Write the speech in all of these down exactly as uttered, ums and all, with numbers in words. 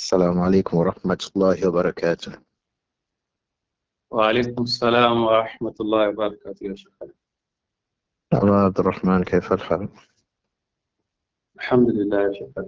السلام عليكم ورحمة الله وبركاته. وعليكم السلام ورحمة الله وبركاته يا شيخ. أبا عبد الرحمن، كيف الحال؟ الحمد لله يا شيخ.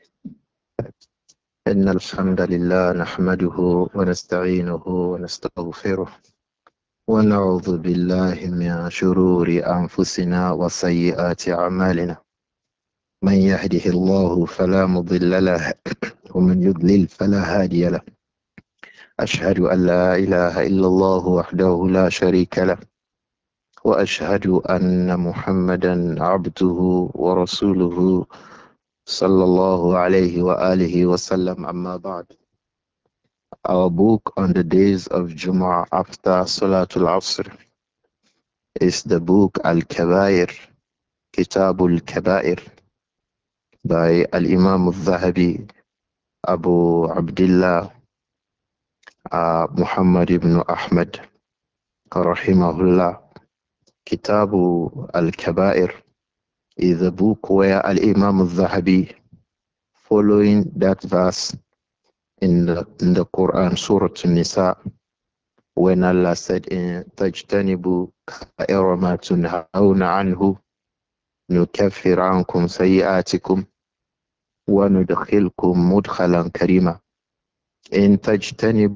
إن الحمد لله نحمده ونستعينه ونستغفره ونعوذ بالله من شرور أنفسنا وسيئات أعمالنا. من يهده الله فلا مضل له ومن يضلل فلا هادي له. أشهد أن لا إله إلا الله وحده لا شريك له، وأشهد أن محمدا عبده ورسوله صلى الله عليه وآله وسلم. أما بعد. Our book on the days of Jumu'ah after Salatul Asr is the book Al-Kabair, Kitabul Kabair, by Al-Imam Al-Zahabi, Abu Abdullah uh, Muhammad ibn Ahmad, rahimahullah. Kitabu Al-Kabair is a book where Al-Imam Al-Zahabi, following that verse in the, in the Quran, Surah An-Nisa, when Allah said in Tajtanibu Ka'ira ma tunhauna anhu nukaffir ankum sayi'atikum wa nudkhilkum mudkhalan karima. In Tajtanibu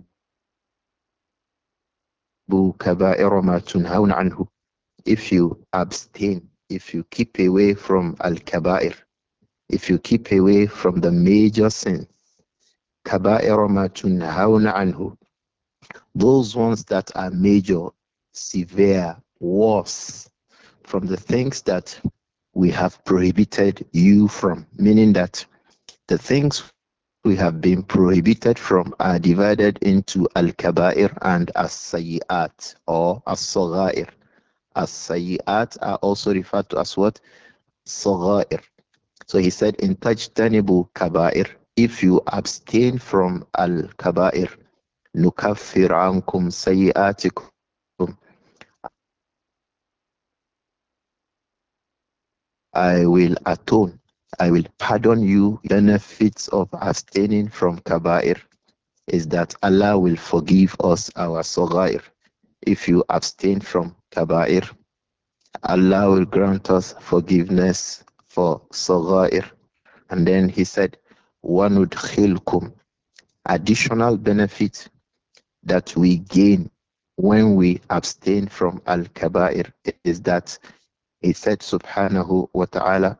Kaba'ira ma tunhauna anhu, if you abstain, if you keep away from al-kaba'ir, if you keep away from the major sins, kaba'ira ma tunhauna anhu, those ones that are major, severe, worse, from the things that we have prohibited you from, meaning that the things we have been prohibited from are divided into al-kaba'ir and as-sayyi'at, or as-saghair. As-sayyi'at are also referred to as what? Saghair. So he said in tajtanibu kaba'ir, if you abstain from al-kaba'ir, nukaffir ankum sayyi'atikum, I will atone, I will pardon you. Benefits of abstaining from kaba'ir is that Allah will forgive us our saghair. If you abstain from kaba'ir, Allah will grant us forgiveness for saghair. And then he said, وَنُدْخِلْكُمْ, additional benefit that we gain when we abstain from al-kaba'ir is that he said subhanahu wa ta'ala,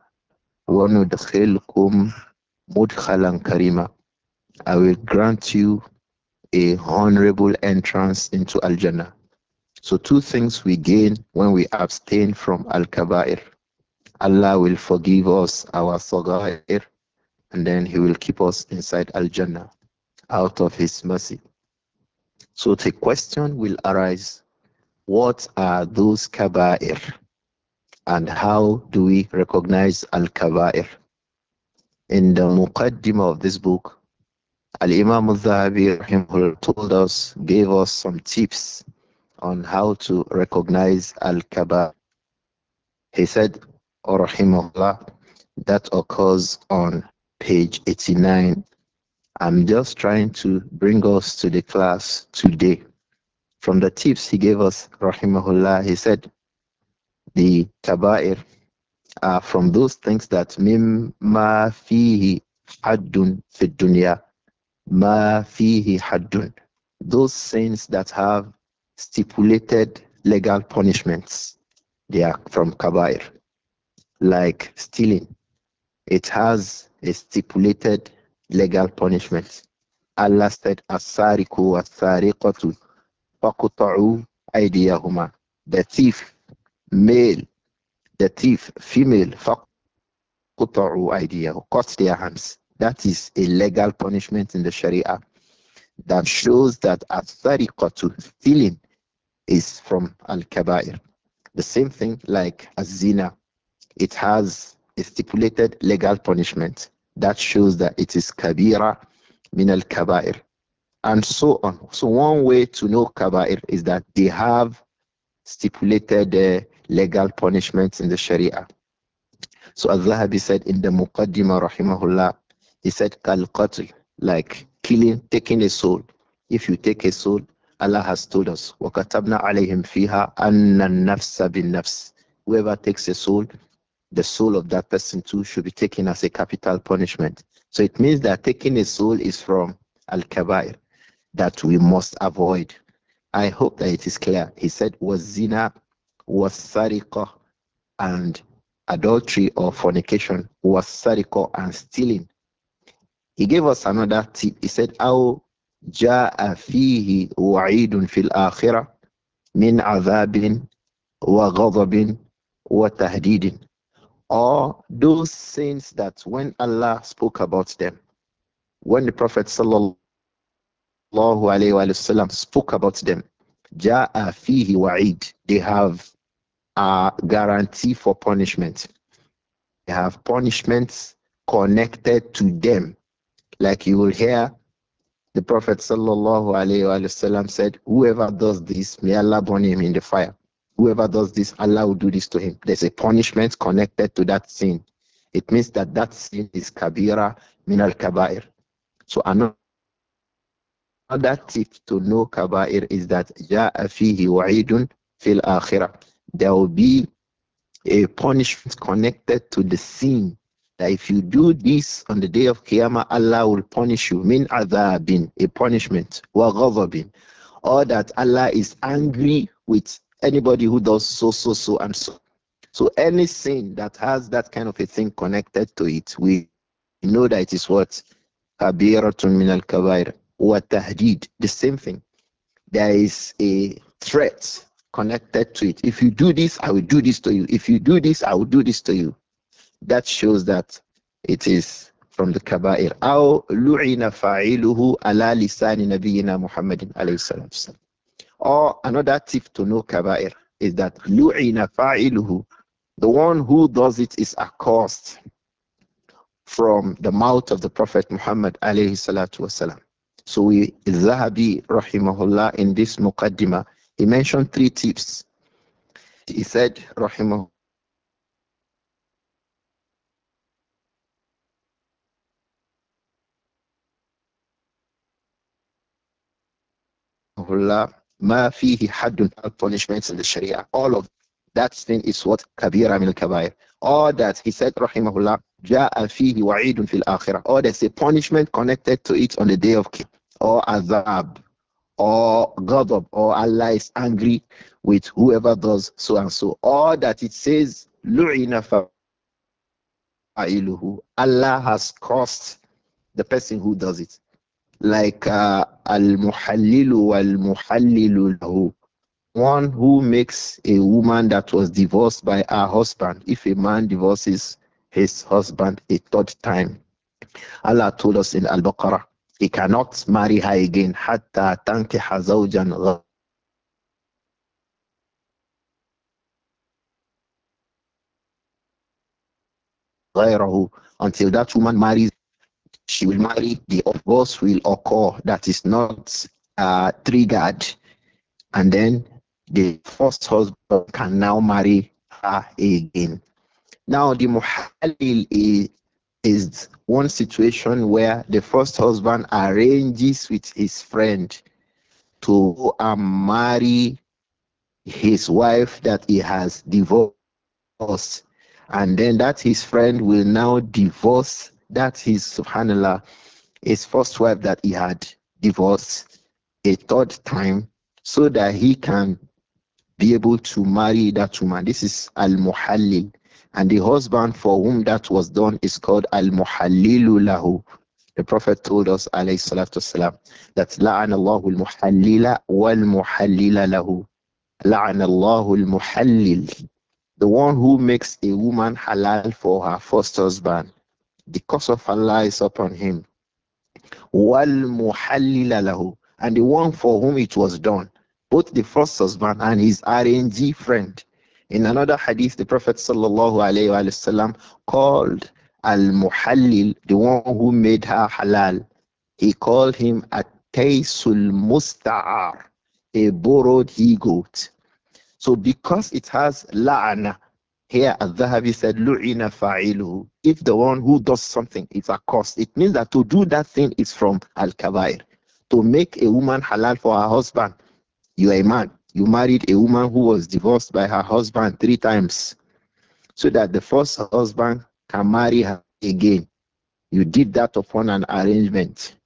وَنُدْخِلْكُمْ مُدْخَلًا كَرِيمًا, I will grant you a honorable entrance into Al-Jannah. So two things we gain when we abstain from Al-Kaba'ir. Allah will forgive us our Saghair, and then He will keep us inside Al-Jannah out of His mercy. So the question will arise, what are those Kaba'ir? And how do we recognize Al-Kaba'ir? In the Muqaddimah of this book, Al-Imam Al-Zahabi told us, gave us some tips on how to recognize Al-Kaba'ir. He said, rahimahullah, that occurs on page eighty-nine. I'm just trying to bring us to the class today. From the tips he gave us, rahimahullah, he said, the Kaba'ir are from those things that mimma fihi haddun fi dunya, ma fihi haddun, those sins that have stipulated legal punishments, they are from Kaba'ir. Like stealing, it has a stipulated legal punishment. Allah said, As-sariku was-sariqatu faqta'u aydiyahuma. The thief, male, the thief, female, faqta'u aydiyahu, cut their hands. That is a legal punishment in the Sharia that shows that as-sariqatu, stealing, is from al-kaba'ir. The same thing like az-zina, it has a stipulated legal punishment that shows that it is kabira min al-kaba'ir, and so on. So one way to know kaba'ir is that they have stipulated uh, legal punishments in the Sharia. So Al-Zahabi said in the Muqaddimah rahimahullah, he said kal qatl, like killing, taking a soul. If you take a soul, Allah has told us, وَكَتَبْنَا عَلَيْهِمْ فِيهَا أَنَّ النَّفْسَ بِالنَّفْسِ. Whoever takes a soul, the soul of that person too should be taken as a capital punishment. So it means that taking a soul is from Al-Kabair that we must avoid. I hope that it is clear. He said, was zina, was sariqah, and adultery or fornication, was sariqah and stealing. He gave us another tip. He said, أو جاء فيه وعيد في الآخرة من عذاب وغضب وتهديد. Or those sins that when Allah spoke about them, when the Prophet sallallahu alaihi wasallam spoke about them, جاء فيه وعيد. They have a guarantee for punishment. They have punishments connected to them. Like you will hear the Prophet sallallahu alaihi wasallam said, whoever does this, may Allah burn him in the fire. Whoever does this, Allah will do this to him. There's a punishment connected to that sin. It means that that sin is kabira min al kabair. So another tip to know kabair is that ja'a fihi wa'idun fil akhirah. There will be a punishment connected to the sin. That if you do this on the day of Qiyamah, Allah will punish you. Min adhabin, a punishment. Wa ghadabin, or that Allah is angry with anybody who does so, so, so, and so. So any sin that has that kind of a thing connected to it, we know that it is what? Kabiratun min al-kabair. Wa tahdid, the same thing. There is a threat connected to it. If you do this, I will do this to you. If you do this, I will do this to you. That shows that it is from the kaba'ir. أو لعن فاعله على لسان نبينا محمد عليه الصلاة والسلام. Or another tip to know kaba'ir is that لعن فاعله, the one who does it is accursed from the mouth of the Prophet Muhammad alayhi salatu wasalam. So we, Zahabi rahimahullah, in this muqaddimah, he mentioned three tips. He said, rahimahullah, ma fihi haddun, punishments in the Sharia. All of that thing is what? Kabira min al-kabair. All that, he said, rahimahullah, ja'a fihi wa'idun fil akhirah. Or there's a punishment connected to it on the day of Qiyamah. Or azab, or ghadab, or Allah is angry with whoever does so and so. Or that it says, lu'ina fa'iluhu, Allah has cursed the person who does it. Like uh, al-muhallilu wal-muhallilu lahu. One who makes a woman that was divorced by her husband. If a man divorces his husband a third time, Allah told us in Al-Baqarah, he cannot marry her again. Hatta tankiha zawjan ghayrahu, until that woman marries. She will marry, the divorce will occur that is not uh, triggered, and then the first husband can now marry her again. Now, the muhallil is, is one situation where the first husband arranges with his friend to um, marry his wife that he has divorced, and then that his friend will now divorce that his subhanallah, his first wife that he had divorced a third time, so that he can be able to marry that woman. This is al-muhallil. And the husband for whom that was done is called al-muhallilu lahu. The Prophet told us, alayhi salatu wasalam, that la'ana Allahu al-muhallila wal-muhallila lahu. La'ana Allahu al-muhallil. The one who makes a woman halal for her first husband. The curse of Allah is upon him. وَالْمُحَلِّلَ لَهُ, and the one for whom it was done, both the first husband and his R N G friend. In another hadith, the Prophet sallallahu alaihi wasallam called al-muhallil, the one who made her halal, he called him at-taysul musta'ar, a borrowed he goat. So because it has la'ana, Here, Al-Dhahabi said, Lu'ina fa'iluhu. If the one who does something is a cause, it means that to do that thing is from Al-Kabair. To make a woman halal for her husband, you are a man. You married a woman who was divorced by her husband three times so that the first husband can marry her again. You did that upon an arrangement.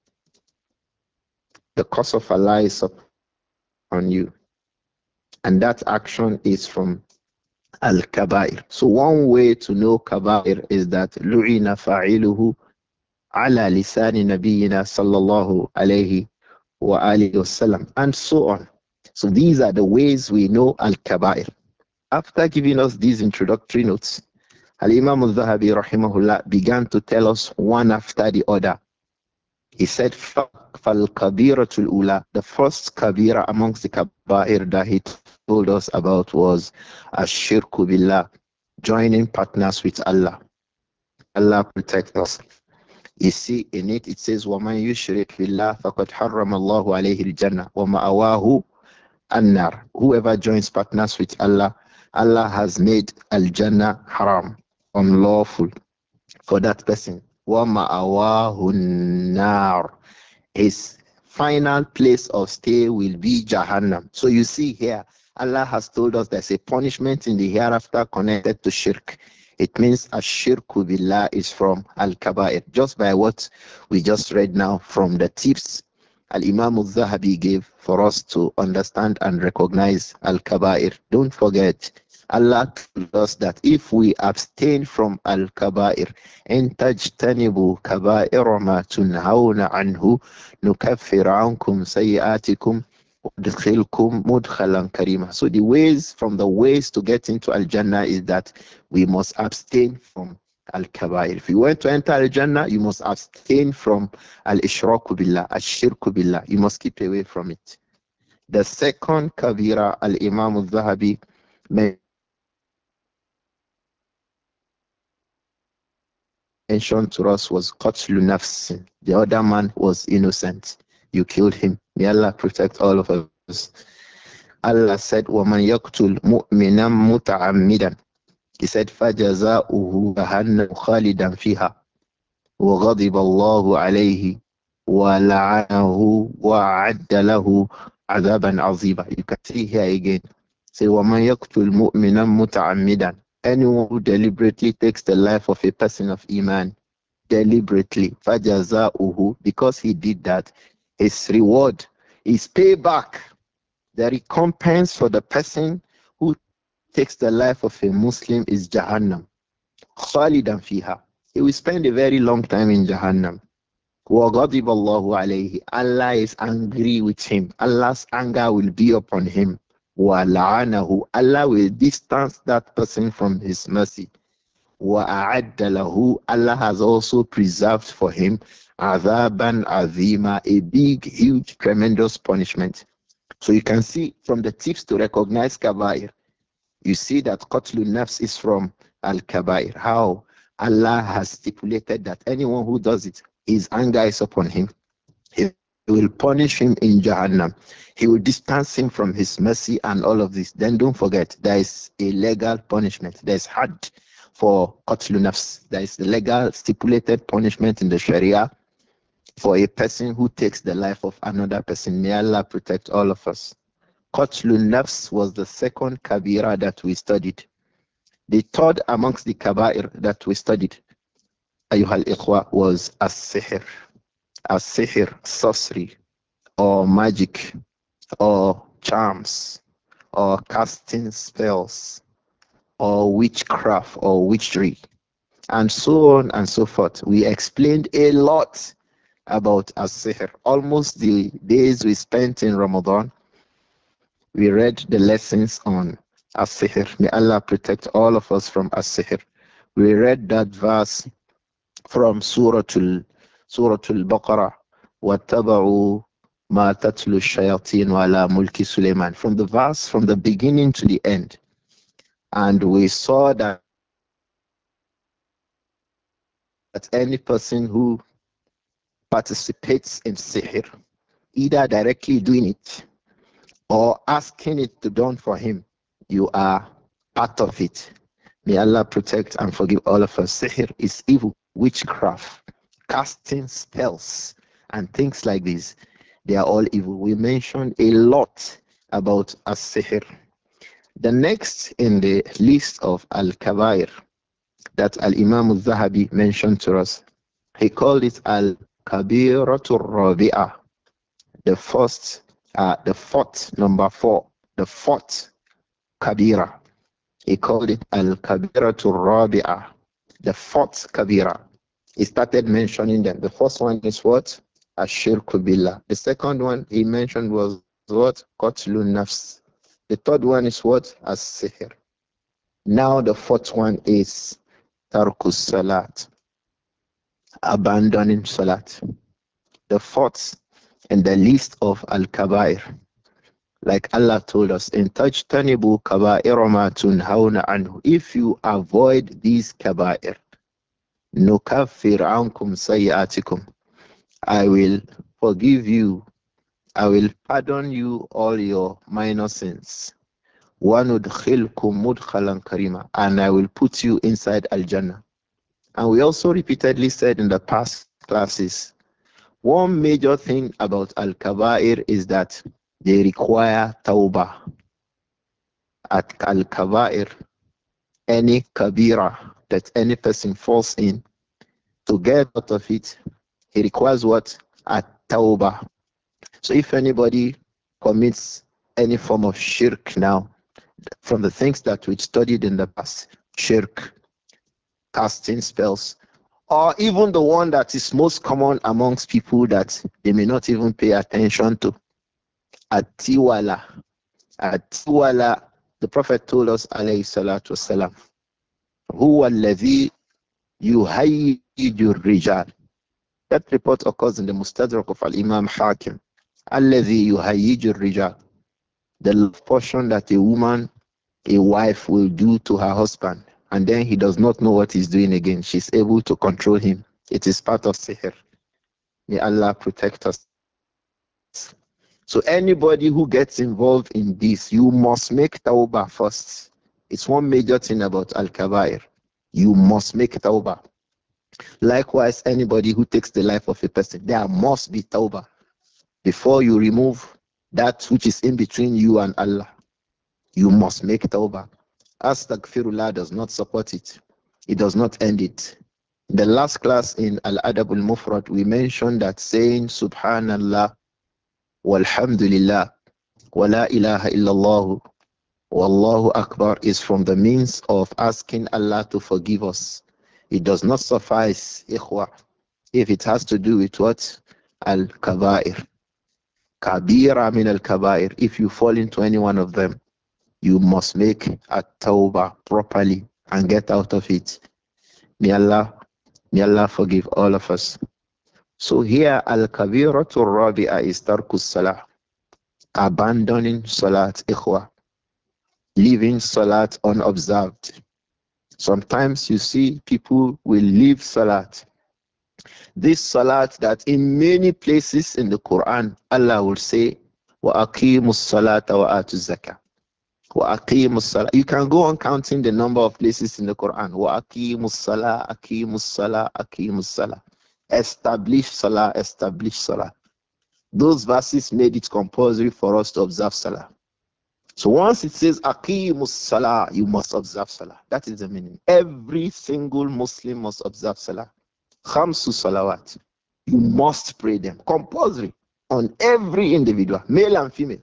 The curse of Allah is upon you. And that action is from Al-Kabair. So one way to know Kabair is that Lu'ina fa'iluhu ala lisani nabiyyina sallallahu alayhi wa alihi wasallam, and so on. So these are the ways we know Al-Kabair. After giving us these introductory notes, Al-Imam al-Zahabi rahimahullah began to tell us one after the other. He said, فَالْكَبِيرَةُ الْأُولَى. The first kabira amongst the kabair that he told us about was Ash-Shirku Billah, joining partners with Allah. Allah protect us. You see, in it, it says, وَمَنْ يُشْرِكْ بِاللَّهِ فَقَدْ حَرَّمَ اللَّهُ عَلَيْهِ الْجَنَّةِ وَمَأْوَاهُ النَّارِ. Whoever joins partners with Allah, Allah has made al-Jannah haram, unlawful for that person. وَمَأْوَاهُ النَّارِ. His final place of stay will be Jahannam. So you see here, Allah has told us there's a punishment in the hereafter connected to shirk. It means ashirku billah is from al-kabair. Just by what we just read now from the tips Al-Imam al-Zahabi gave for us to understand and recognize al-kabair. Don't forget, Allah told us that if we abstain from al-kabair, إن تجتنبوا كبائر ما تنهون عنه نكفر عنكم سيئاتكم وندخلكم مدخلا كريما. So the ways, from the ways to get into Al-Jannah is that we must abstain from Al-Kabair. If you want to enter Al-Jannah, you must abstain from Al-Ishraku Billah, Al-Shirku Billah. You must keep away from it. The second Kabira, Al-Imam al-Zahabi mentioned to us was Qatlu Nafs. The other man was innocent. You killed him. May Allah protect all of us. Allah said, وَمَنْ يَقْتُلْ مُؤْمِنًا مُتَعَمِّدًا. He said, فَجَزَاؤُهُ جَهَنَّمُ خَالِدًا فِيهَا وَغَضِبَ اللَّهُ عَلَيْهِ وَلَعَنَهُ وَأَعَدَّ لَهُ عَذَابًا عَظِيمًا. You can see here again. Say, وَمَنْ يَقْتُلْ مُؤْمِنًا مُتَعَمِّدًا. Anyone who deliberately takes the life of a person of Iman, deliberately, فَجَزَاؤُهُ, because he did that, his reward, his payback, the recompense for the person who takes the life of a Muslim is Jahannam. Khalidan fiha. He will spend a very long time in Jahannam. وَغَضِبَ اللَّهُ عَلَيْهِ. Allah is angry with him. Allah's anger will be upon him. وَلَعَنَهُ. Allah will distance that person from his mercy. وَأَعَدَّ لَهُ. Allah has also preserved for him عَذَابًا عَظِيمًا, a big, huge, tremendous punishment. So you can see from the tips to recognize Kabair, you see that Qatlul Nafs is from Al Kabair. How Allah has stipulated that anyone who does it, his anger is upon him. He will punish him in Jahannam. He will distance him from his mercy and all of this. Then don't forget, there is a legal punishment. There is had for Qatlul Nafs. There is a legal stipulated punishment in the Sharia for a person who takes the life of another person. May Allah protect all of us. Qatlun Nafs was the second Kabira that we studied. The third amongst the Kabair that we studied, Ayuhal Ikhwa, was As-Sihr. As-Sihr, sorcery, or magic, or charms, or casting spells, or witchcraft, or witchery, and so on and so forth. We explained a lot about As-Sihr. Almost the days we spent in Ramadan, we read the lessons on As-Sihr. May Allah protect all of us from As-Sihr. We read that verse from Surah Al Surah Al-Baqarah, وَاتَّبَعُوا مَا تَتْلُو الشَّيَاطِينُ عَلَى مُلْكِ سُلَيْمَانَ, from the verse from the beginning to the end. And we saw that, that any person who participates in sihr, either directly doing it or asking it to done for him, you are part of it. May Allah protect and forgive all of us. Sihr is evil, witchcraft, casting spells, and things like this. They are all evil. We mentioned a lot about as-sihr. The next in the list of al-kabair that al-Imam al-Zahabi mentioned to us, he called it al-kabiratul rabi'ah. The first, uh, the fourth, number four, the fourth kabira. He called it al-kabiratul rabi'ah, the fourth kabira. He started mentioning them. The first one is what? Ashirku billah. The second one he mentioned was what? Qatlun nafs. The third one is what? As-sihr. Now the fourth one is tarkus salat, abandoning salat. The fourth in the list of al-kabair. Like Allah told us in Tajtanibu kaba'ir ma tunhawna anhu. If you avoid these kaba'ir, nukaffir ankum sayyatikum. I will forgive you. I will pardon you all your minor sins. وَنُدْخِلْكُمْ مُدْخَلًا karima, and I will put you inside Al-Jannah. And we also repeatedly said in the past classes, one major thing about Al-Kaba'ir is that they require tawbah. At Al-Kaba'ir, any kabira that any person falls in, to get out of it, he requires what? At tawbah. So if anybody commits any form of shirk now, from the things that we studied in the past, shirk, casting spells, or even the one that is most common amongst people that they may not even pay attention to, atiwala. Atiwala, the Prophet told us, alayhi salatu wasalam, huwa alladhi yuhayyiju rijal. That report occurs in the Mustadrak of Al-Imam Hakim. Alladhi yuhayyiju rijal. The love portion that a woman, a wife will do to her husband, and then he does not know what he's doing again. She's able to control him. It is part of sihr. May Allah protect us. So anybody who gets involved in this, you must make tawbah first. It's one major thing about al-kabair. You must make tawbah. Likewise, anybody who takes the life of a person, there must be tawbah before you remove that which is in between you and Allah. You must make tawbah. Astaghfirullah does not support it. It does not end it. In the last class in Al-Adab al-Mufrad, we mentioned that saying Subhanallah, Walhamdulillah, Wa la ilaha illallah, Wallahu Akbar is from the means of asking Allah to forgive us. It does not suffice, ikhwa, if it has to do with what? Al-Kabair. Kabira min al-Kabair. If you fall into any one of them, you must make a tawbah properly and get out of it. May Allah, may Allah forgive all of us. So here, al-kabiratul rabi'a is tarkus salah, abandoning salat, ikhwa, leaving salat unobserved. Sometimes you see people will leave salat. This salat that in many places in the Quran, Allah will say, wa aqimus salata wa atu zakah. Wa aqimus salah. You can go on counting the number of places in the Quran. Wa aqimus salah, aqimus salah, aqimus salah. Establish salah, establish salah. Those verses made it compulsory for us to observe salah. So once it says aqimus salah, you must observe salah. That is the meaning. Every single Muslim must observe salah. Khamsu salawat. You must pray them. Compulsory on every individual, male and female.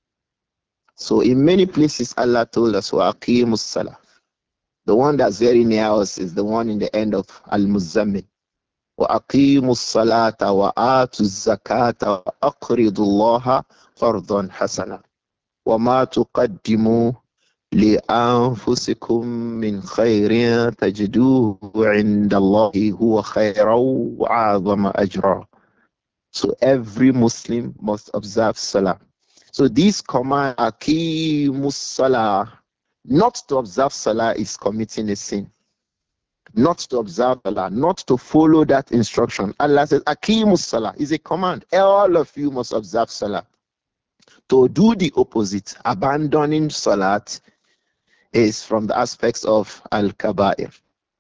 So in many places, Allah told us, wa aqimus salah. The one that's very near us is the one in the end of Al-Muzammil. Wa aqimus salata wa atu zakata wa aqridu allaha qardan hasana. Wa ma tuqaddimu li anfusikum min khairin tajiduhu inda Allahi huwa khayran wa a'zama ajra. So every Muslim must observe salah. So this command, Aqimus Salah, not to observe Salah is committing a sin. Not to observe Salah, not to follow that instruction. Allah says, Aqimus Salah is a command. All of you must observe Salah. To do the opposite, abandoning Salat, is from the aspects of al-kaba'ir.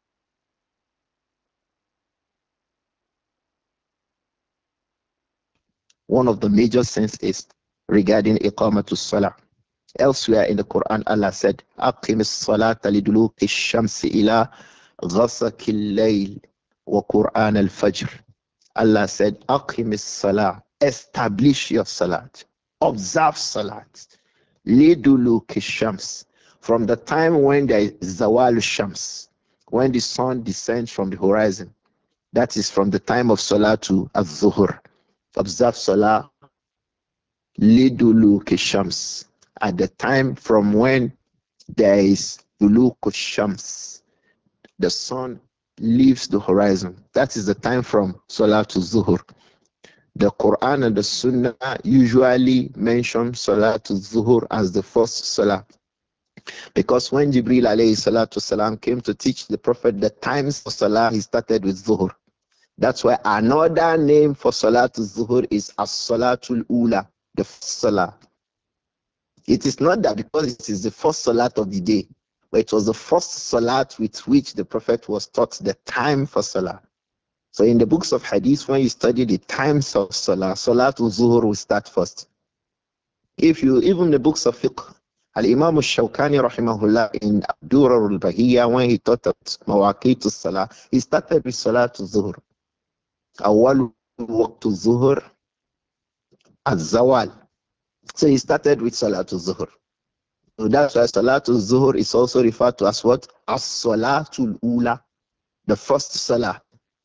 One of the major sins is regarding iqamatus salah. Elsewhere in the Quran, Allah said, "Aqimis salata liduluki shamsi ila ghasakil layl wa Quran al-fajr." Allah said, "Aqimis salah." Establish your salat. Observe salat. Liduluki shams. From the time when there is zawal shams, when the sun descends from the horizon, that is from the time of salah to az-zuhur. Observe salah lidulu kishams, at the time from when there is dulu shams, the sun leaves the horizon. That is the time from salah to zuhur. The Quran and the Sunnah usually mention salah to zuhur as the first salah, because when Jibril alayhi salatu salam came to teach the Prophet the times of salah, he started with zuhur. That's why another name for Salatul Zuhur is As-Salatul Ula, the first Salah. It is not that because it is the first Salat of the day, but it was the first Salat with which the Prophet was taught the time for Salah. So in the books of Hadith, when you study the times of Salah, Salatul Zuhur will start first. If you, even the books of Fiqh, Al-Imam al-Shawkani rahimahullah in Abdurra al-Bahiyya, when he taught us Mawaqit al-Salah, he started with Salatul Zuhur. Awal waqtu zuhur az-zawal. So he started with Salatul Zuhur. So that's why Salatul Zuhur is also referred to as what? As-Salatul Ula, the first Salah.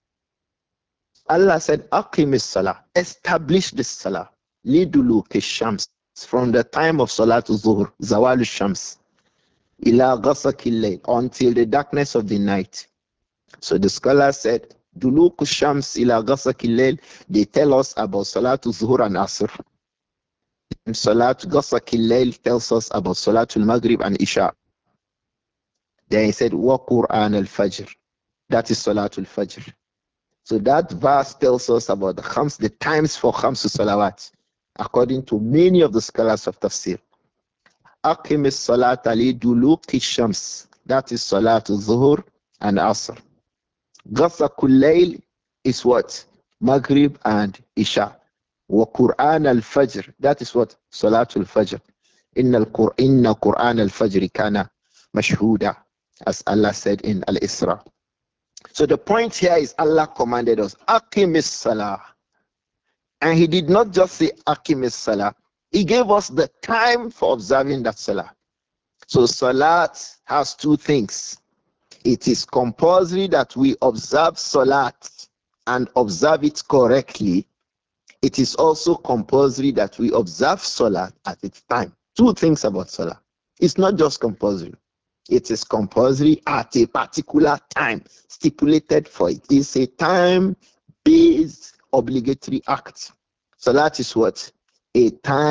Allah said, Aqimis Salah, establish this Salah. Lidulu Shams, from the time of Salatul Zuhur, Zawal Shams, ila ghasakil layl, until the darkness of the night. So the scholar said, Duluk Shams ila ghasakil layl, they tell us about Salatul Zuhur and Asr. And Salat Ghasakil layl tells us about Salatul Maghrib and Isha. Then he said, Wa Quran al-Fajr. That is Salatul Fajr. So that verse tells us about the khams, the times for Khamsu Salawat, according to many of the scholars of Tafsir. Aqimis Salat ali Duluki Shams. That is Salatul Zuhur and Asr. Ghasakul layl is what? Maghrib and Isha. Wa Quran al-Fajr. That is what? Salatul Fajr. Inna al-Qur'an Quran al-Fajr kana mashhuda, as Allah said in Al-Isra. So the point here is Allah commanded us, Aqimis Salah. And he did not just say Aqimis Salah. He gave us the time for observing that Salah. So Salat has two things. It is compulsory that we observe Salat and observe it correctly. It is also compulsory that we observe Salat at its time. Two things about Salah. It's not just compulsory. It is compulsory at a particular time stipulated for it. It's a time-based obligatory act. Salat is what? A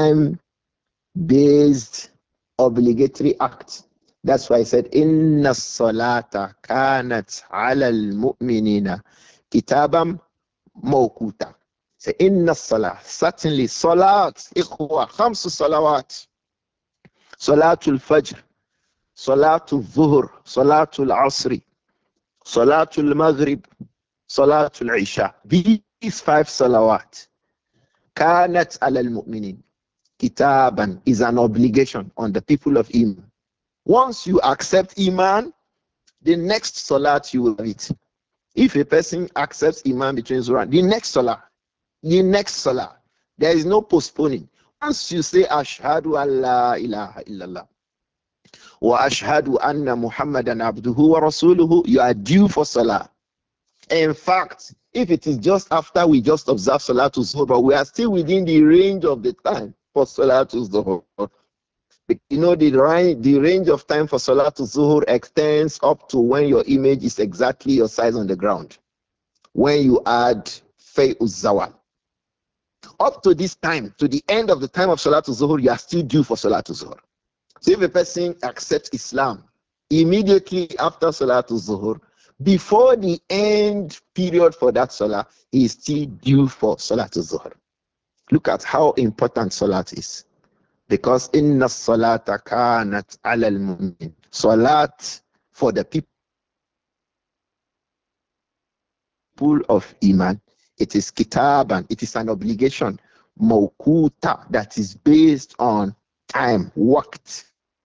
time-based obligatory act. That's why I said, Inna salata kanat ala al-mu'minina kitabam mawkuta. Say, Inna salah, certainly, salat, ikhwa, khamsu salawat, salatul fajr, salatul zuhur, salatul asri, salatul maghrib, salatul isha. These five salawat, kanat ala al-mu'minin, kitaban, is an obligation on the people of Iman. Once you accept Iman, the next salat you will have it. If a person accepts Iman between Zuhr, the next salah, the next salah, there is no postponing. Once you say Ashhadu an la ilaha illallah wa ashhadu anna Muhammadan abduhu wa rasuluhu, you are due for salah. In fact, if it is just after we just observe Salatul Zuhr, but we are still within the range of the time for Salatul Zuhr. You know, the range, the range of time for Salatul Zuhur extends up to when your image is exactly your size on the ground. When you add Fay'uz Zawal. Up to this time, to the end of the time of Salatul Zuhur, you are still due for Salatul Zuhur. So if a person accepts Islam immediately after Salatul Zuhur, before the end period for that Salah, he is still due for Salatul Zuhur. Look at how important Salat is. Because inna salata kanat ala al-mu'min. Salat for the people of Iman, it is kitaban, it is an obligation, mawkuta, that is based on time, waqt.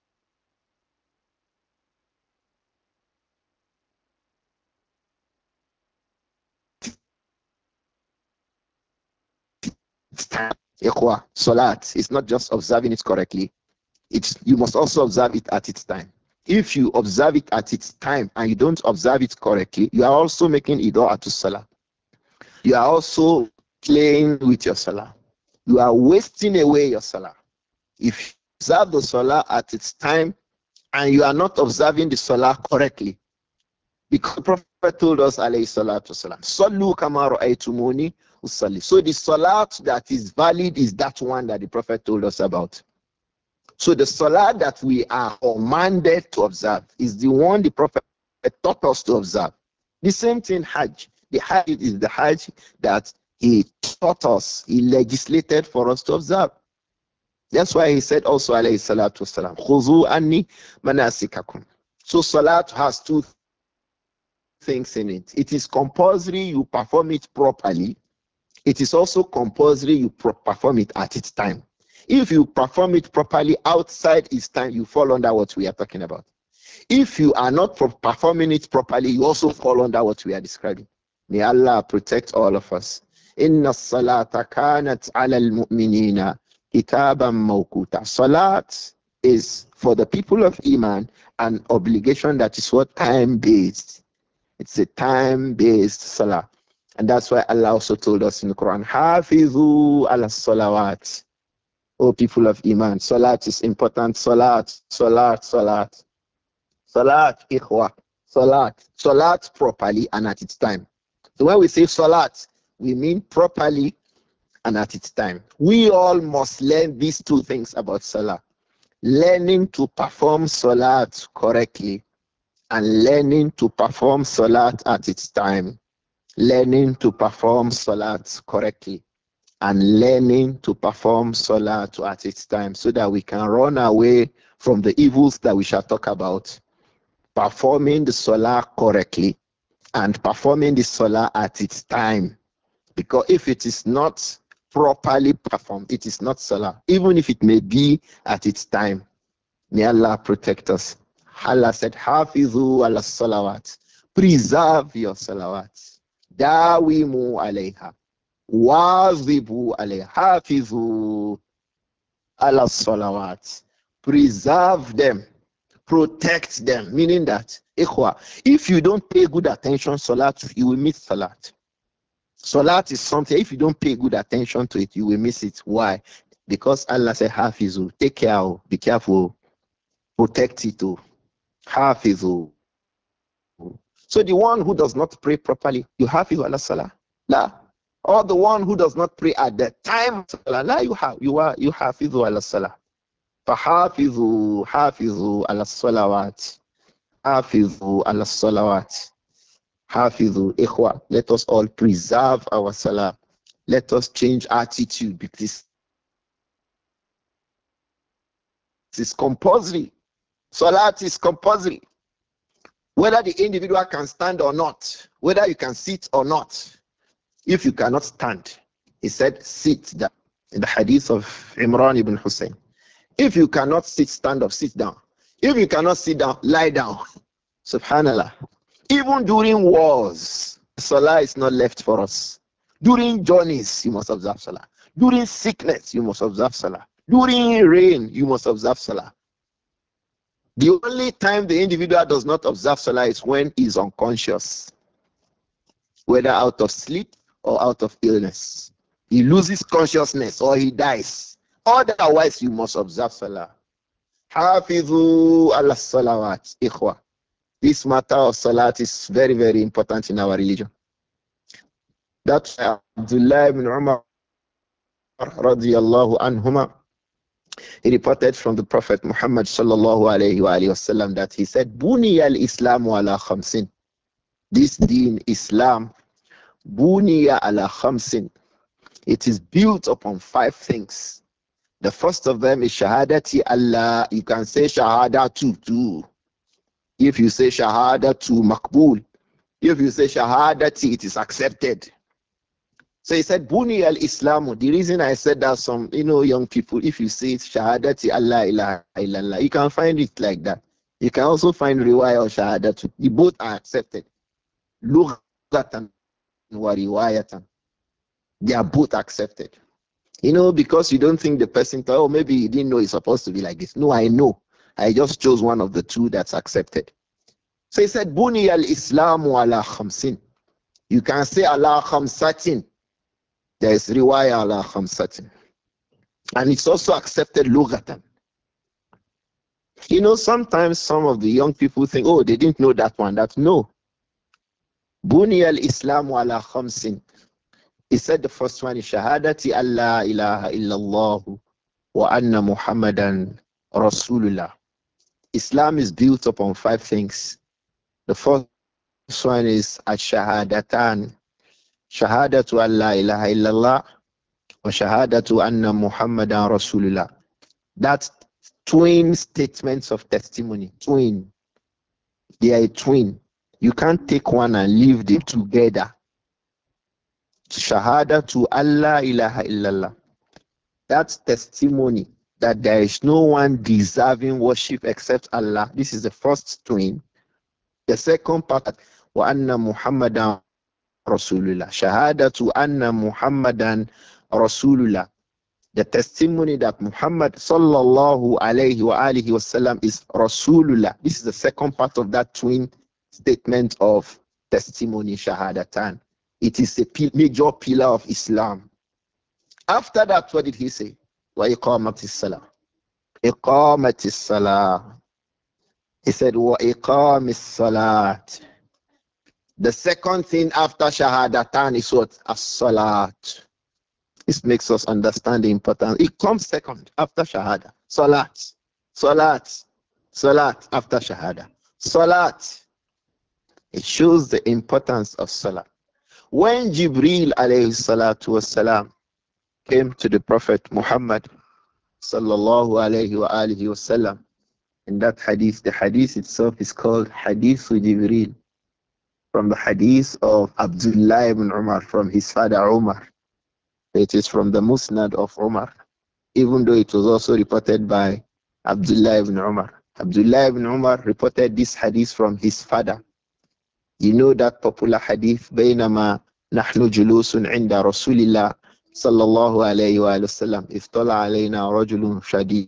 It's time. Ikhwa, salat is not just observing it correctly, it's you must also observe it at its time. If you observe it at its time and you don't observe it correctly, you are also making idah to salah. You are also playing with your salah. You are wasting away your salah. If you observe the salah at its time and you are not observing the salah correctly, because the Prophet told us, alayhi salatu wasalam, Sallu kama ra'aytumuni usalli. So the salat that is valid is that one that the Prophet told us about. So the salah that we are commanded to observe is the one the Prophet taught us to observe. The same thing Hajj. The Hajj is the Hajj that he taught us, he legislated for us to observe. That's why he said also, alayhi salatu wasalam, Khuzu anni manasikakum. So salat has two things in it. It is compulsory you perform it properly. It is also compulsory you perform it at its time. If you perform it properly outside its time, you fall under what we are talking about. If you are not performing it properly, you also fall under what we are describing. May Allah protect all of us. Inna salata kanat ala al-mu'minina kitaban mawkuta. Salat is for the people of Iman an obligation that is what time-based. It's a time-based salah. And that's why Allah also told us in the Quran, Hafizu ala salawat. O people of Iman, salat is important. Salat, salat, salat. Salat, ikhwa. Salat. Salat properly and at its time. So when we say salat, we mean properly and at its time. We all must learn these two things about salah. Learning to perform salat correctly and learning to perform salat at its time. Learning to perform salat correctly and learning to perform salat at its time so that we can run away from the evils that we shall talk about. Performing the salah correctly and performing the salah at its time. Because if it is not properly performed, it is not salah, even if it may be at its time. May Allah protect us. Allah said, Hafizu ala salawat. Preserve your salawat. Dawimu alayha. Wazibu alayha. Hafizu ala salawat. Preserve them. Protect them. Meaning that, ikhwa, if you don't pay good attention, salat, you will miss salat. Salat is something, if you don't pay good attention to it, you will miss it. Why? Because Allah said, Hafizu. Take care. Be careful. Protect it. Hafizu. So the one who does not pray properly, you hafizu ala salah. La. Or the one who does not pray at the time of salah, la, you have you are you hafizu ala salah. Fahafizu hafizu ala salawat. Hafizu ala salawat. Hafizu ikhwa. Let us all preserve our salah. Let us change attitude because this is compulsory. Salat is compulsory. Whether the individual can stand or not, whether you can sit or not. If you cannot stand, he said, sit down. In the hadith of Imran ibn Hussein. If you cannot sit, stand up, sit down. If you cannot sit down, lie down. Subhanallah. Even during wars, salah is not left for us. During journeys, you must observe salah. During sickness, you must observe salah. During rain, you must observe salah. The only time the individual does not observe salah is when he is unconscious, whether out of sleep or out of illness. He loses consciousness or he dies. Otherwise, you must observe salah. Hafizu ala salawat, ikhwa. This matter of salat is very, very important in our religion. That's Abdullah ibn Umar radiyallahu anhuma. He reported from the Prophet Muhammad sallallahu alayhi wa alayhi wasallam that he said, Buniya al-Islamu ala khamsin. This deen, Islam, Buniya ala khamsin. It is built upon five things. The first of them is Shahadati Allah. You can say Shahada too, too. If you say Shahada to Makbul, if you say Shahadati, it is accepted. So he said, Buni al Islamu. The reason I said that, some, you know, young people, if you say Shahadati Allah ilaha illallah, you can find it like that. You can also find Riwayah or Shahadatu. The both are accepted. Lughatan wa riwayatan. They are both accepted. You know, because you don't think the person thought, oh, maybe he didn't know it's supposed to be like this. No, I know. I just chose one of the two that's accepted. So he said, Buni al Islamu ala khamsin. You can say ala khamsatin. There is riwayah ala khamsatin. And it's also accepted lughatan. You know, sometimes some of the young people think, oh, they didn't know that one. That no. Buni al Islamu ala khamsin. He said the first one is Shahadati Allah ilaha illallah wa anna Muhammadan Rasulullah. Islam is built upon five things. The first one is Ash-Shahadatan. Shahadatu Allah ilaha illallah wa shahadatu anna Muhammadan Rasulullah. That's twin statements of testimony. Twin. They are a twin. You can't take one and leave them together. Shahadatu Allah ilaha illallah. That's testimony that there is no one deserving worship except Allah. This is the first twin. The second part, wa anna Muhammadan Rasulullah. Shahadatu anna Muhammadan Rasulullah. The testimony that Muhammad sallallahu alayhi wa alihi wasallam is Rasulullah. This is the second part of that twin statement of testimony, Shahadatan. It is a major pillar of Islam. After that, what did he say? Wa iqamatis salah. Iqamatis salah. He said, wa iqamis salat. The second thing after Shahadatan is what? As-salat. This makes us understand the importance. It comes second after Shahada. Salat. Salat. Salat after Shahada. Salat. It shows the importance of Salat. When Jibril alayhi salatu wasalam came to the Prophet Muhammad sallallahu alayhi wa alihi wasallam, in that hadith, the hadith itself is called Hadith Jibril, from the hadith of Abdullah ibn Umar, from his father Umar. It is from the Musnad of Umar, even though it was also reported by Abdullah ibn Umar. Abdullah ibn Umar reported this hadith from his father. You know that popular hadith, بينما نحن جلوس عند رسول الله صلى الله عليه وآله وسلم اطلع علينا رجل شديد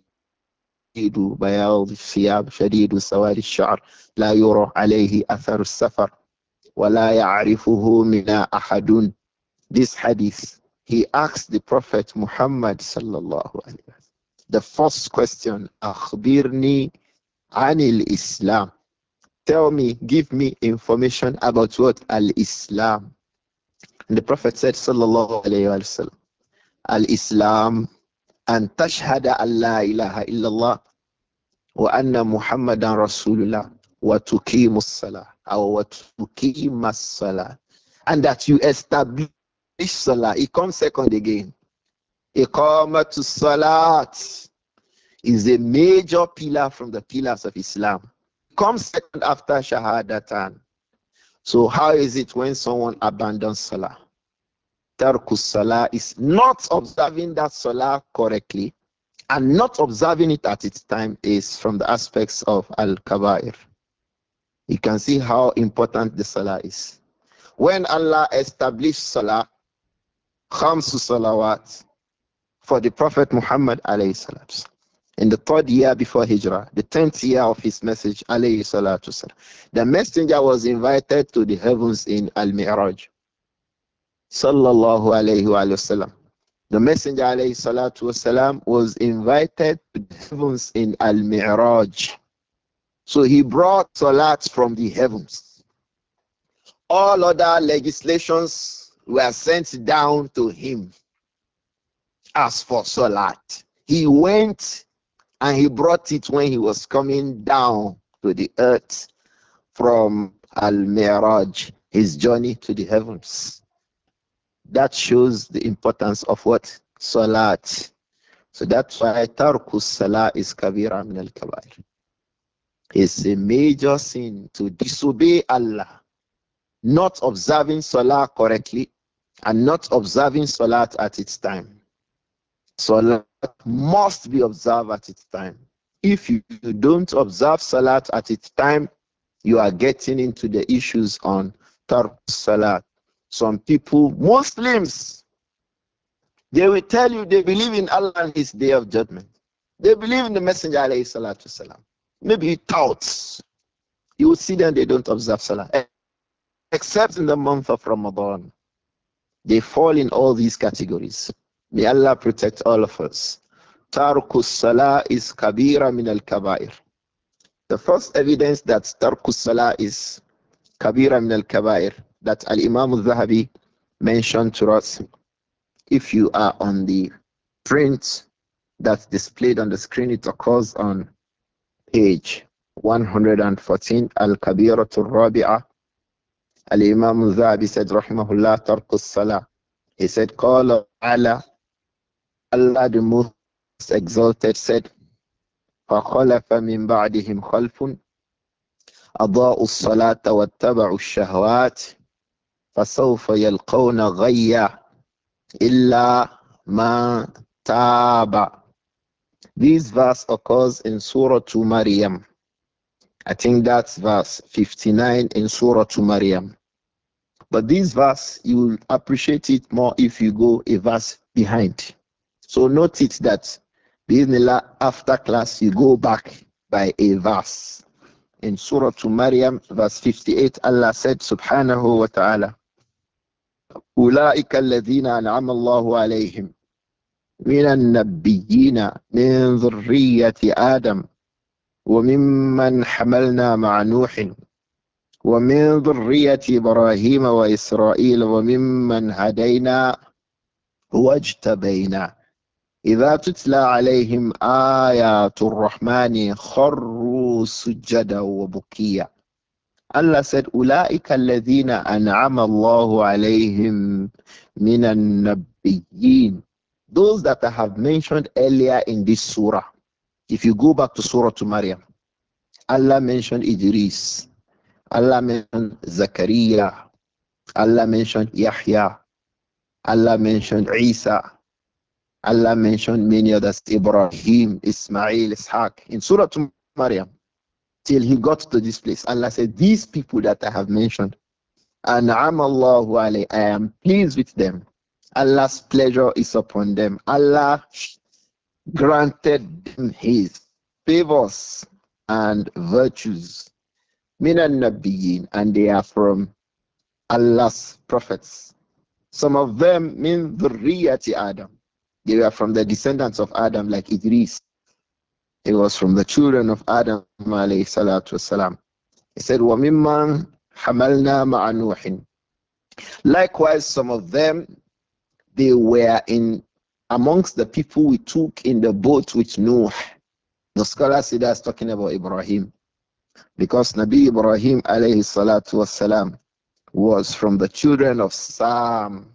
بياض الثياب شديد سواد الشعر لا يرى عليه أثر السفر ولا يعرفه منا أحد. This hadith, he asked the Prophet Muhammad sallallahu alaihi wasallam the first question, أخبرني عن الإسلام. Tell me, give me information about what? Al-Islam. And the Prophet said, sallallahu alayhi wa sallam, Al-Islam an tashhada an la ilaha illallah wa anna Muhammadan Rasulullah wa tuqimus salah or wa tuqimas salah. And that you establish salah. It comes second again. Iqamatus salat is a major pillar from the pillars of Islam. Comes second after Shahadatan. So how is it when someone abandons Salah? Tarkus Salah is not observing that Salah correctly, and not observing it at its time is from the aspects of Al-Kabair. You can see how important the Salah is. When Allah established Salah, Khamsu Salawat, for the Prophet Muhammad alayhi salatu, in the third year before Hijrah, the tenth year of his message, alayhi salatu salam, the messenger was invited to the heavens in Al-Mi'raj. Sallallahu alayhi wa sallam. The messenger, alayhi salatu wasalam, was invited to the heavens in Al-Mi'raj. So he brought salat from the heavens. All other legislations were sent down to him. As for salat, he went and he brought it when he was coming down to the earth from Al-Mi'raj, his journey to the heavens. That shows the importance of what? Salat. So that's why tarkus salah is kabira min al-kabair. It's a major sin to disobey Allah, not observing salah correctly and not observing salat at its time. Salat must be observed at its time. If you don't observe salat at its time, you are getting into the issues on tark salat. Some people, Muslims, they will tell you they believe in Allah and His Day of Judgment. They believe in the Messenger alayhi salatu salam. Maybe thoughts. You will see them, they don't observe salah. Except in the month of Ramadan. They fall in all these categories. May Allah protect all of us. Tarkus salah is kabira min al-kabair. The first evidence that tarkus salah is kabira min al-kabair that Al-Imam al-Zahabi mentioned to us. If you are on the print that's displayed on the screen, it occurs on page one hundred fourteen, Al-Kabiratul Rabi'ah. Al-Imam al-Zahabi said, Rahimahullah, tarkus salah. He said, Qala ala, Allah the most exalted said, فَخَلَفَ مِنْ بَعْدِهِمْ خَلْفٌ أَضَاءُوا الصَّلَاةَ وَاتَّبَعُوا الشَّهَوَاتِ فَسَوْفَ يَلْقَوْنَ غَيًّا إِلَّا مَا تَابَ. This verse occurs in Surah to Maryam. I think that's verse fifty-nine in Surah to Maryam. But this verse, you will appreciate it more if you go a verse behind. So note it that Bismillah, after class, you go back by a verse. In Surah to Maryam, verse fifty-eight, Allah said, Subhanahu wa ta'ala, أولئك الذين أنعم الله عليهم من النبيين من ذرية آدم وممن حملنا مع نوح ومن ذرية إبراهيم وإسرائيل وممن هدينا واجتبينا إذا تتلى عليهم آيات الرحمن خروا سجدا وبكيا. Allah said, أولئك الذين أنعم الله عليهم من النبيين. Those that I have mentioned earlier in this surah. If you go back to Surah to Maryam, Allah mentioned Idris, Allah mentioned Zakaria, Allah mentioned Yahya, Allah mentioned Isa, Allah mentioned many others, Ibrahim, Ismail, Ishaq. In Surah to Maryam, till he got to this place, Allah said, these people that I have mentioned, An'am Allahu alayhi, I am pleased with them. Allah's pleasure is upon them. Allah granted them His favors and virtues. Minan Nabiyyin, and they are from Allah's prophets. Some of them min dhurriyati Adam. They were from the descendants of Adam, like Idris. He was from the children of Adam alayhi salatu wasalam. He said, وَمِمَّنْ حَمَلْنَا مَعَ نُوحٍ. Likewise, some of them, they were in amongst the people we took in the boat with Nuh. The scholar said that's talking about Ibrahim. Because Nabi Ibrahim alayhi salatu wasalam was from the children of Sam.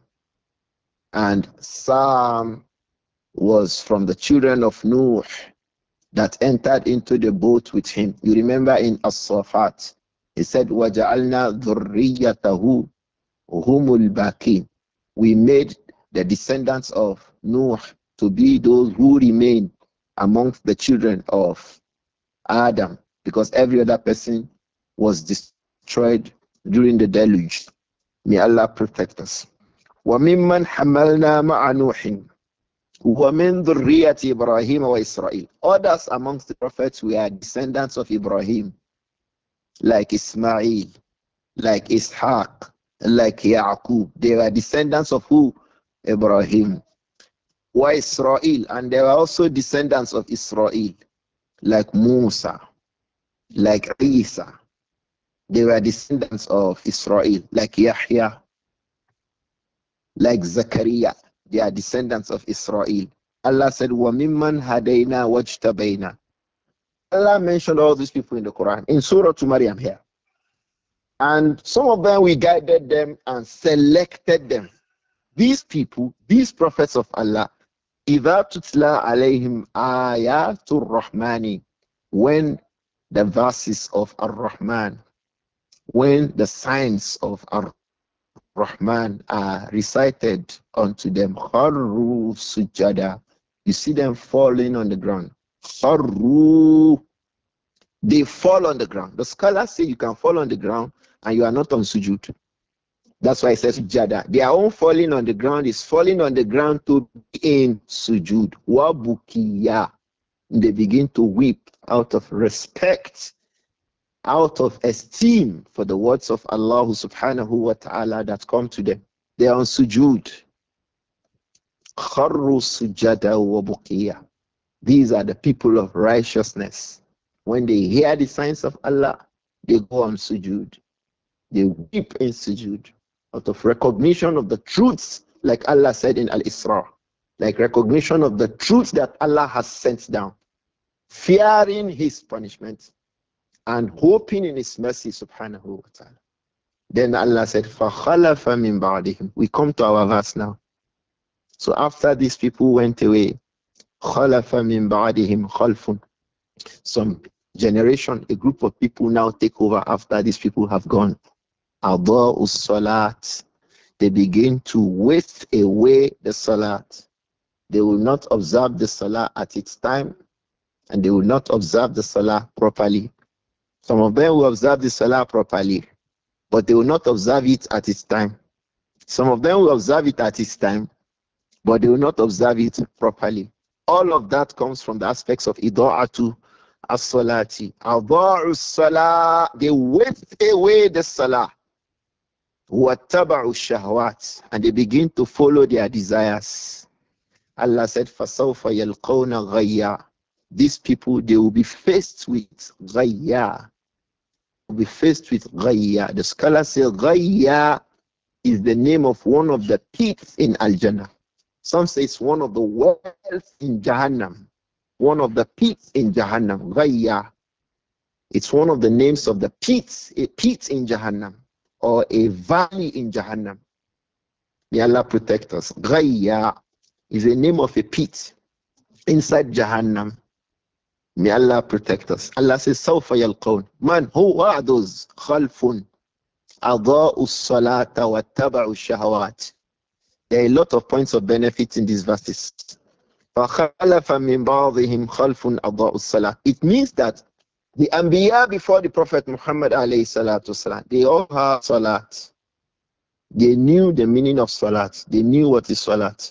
And Sam was from the children of Nuh that entered into the boat with him. You remember in As-Safat, he said, وَجَعَلْنَا ذُرِّيَّتَهُ هُمُ الْبَاقِينَ. We made the descendants of Nuh to be those who remain amongst the children of Adam, because every other person was destroyed during the deluge. May Allah protect us. وَمِمَّنْ حَمَلْنَا مَعَ نُوحٍ وَمِنْ ذُرِّيَّةِ إِبْرَاهِيمَ وَإِسْرَائِيلَ. Others amongst the prophets were descendants of Ibrahim, like Ismail, like Ishaq, like Yaqub. They were descendants of who? Ibrahim. Wa Israel, and they were also descendants of Israel, like Musa, like Isa. They were descendants of Israel, like Yahya, like Zakaria. They are descendants of Israel. Allah said, وَمِمَّنْ هَدَيْنَا وَاجْتَبَيْنَا. Allah mentioned all these people in the Quran, in Surah to Maryam here. And some of them, we guided them and selected them. These people, these prophets of Allah, إِذَا تُتْلَى عَلَيْهِمْ آيَاتُ الرَّحْمَنِ, when the verses of Ar-Rahman, when the signs of Ar-Rahman are recited unto them, خَرُّوا sujada, you see them falling on the ground. خَرُّوا, they fall on the ground. The scholars say you can fall on the ground and you are not on sujud. That's why it says sujada. Their own falling on the ground is falling on the ground to be in sujud. Wabukiya. They begin to weep out of respect, out of esteem for the words of Allah subhanahu wa ta'ala that come to them. They are on sujud. Kharru sujada wabukiya. These are the people of righteousness. When they hear the signs of Allah, they go on sujud. They weep in sujud out of recognition of the truths, like Allah said in Al-Isra, like recognition of the truths that Allah has sent down, fearing His punishment and hoping in His mercy, subhanahu wa ta'ala. Then Allah said, فَخَلَفَ مِن بَعْدِهِمْ. We come to our verse now. So after these people went away, خَلَفَ مِن بَعْدِهِمْ خَلْفٌ. Some generation, a group of people now take over after these people have gone. أَضَاءُ الصَّلَاةِ. They begin to waste away the salat. They will not observe the salah at its time, and they will not observe the salah properly. Some of them will observe the salah properly, but they will not observe it at its time. Some of them will observe it at its time, but they will not observe it properly. All of that comes from the aspects of ida'atu as-salati. Ada'u salah, they waste away the salah. وَاتَّبَعُوا الشَّهْوَاتِ, and they begin to follow their desires. Allah said, فَسَوْفَ يَلْقَوْنَ غَيَّا. These people, they will be faced with غَيَّا. Will be faced with غَيَّا. The scholars say غَيَّا is the name of one of the pits in Al-Jannah. Some say it's one of the wells in Jahannam. One of the pits in Jahannam. غَيَّا. It's one of the names of the pits, a pit in Jahannam, or a valley in Jahannam. May Allah protect us. Ghayya is a name of a pit inside Jahannam. May Allah protect us. Allah says, Sawfa yalqawn. Man, who are those? Khalfun. Adha'u salata wa taba'u shahawat. There are a lot of points of benefit in these verses. فَخَلَفَ مِن بَعْضِهِمْ خَلْفٌ أَضَاءُ الصَّلَاةِ. It means that the Anbiya before the Prophet Muhammad alayhi salatu wasalam, they all have salat. They knew the meaning of salat. They knew what is salat.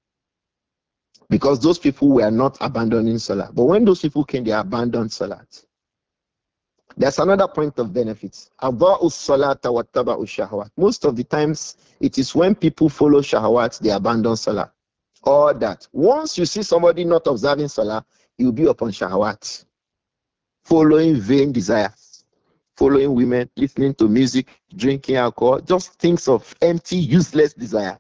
Because those people were not abandoning salat. But when those people came, they abandoned salat. There's another point of benefit. Aba'u salata wa taba'u shahwat. Most of the times, it is when people follow shahwat, they abandon salat. Or that once you see somebody not observing salah, he will be upon shahwat, following vain desires, following women, listening to music, drinking alcohol, just things of empty, useless desire.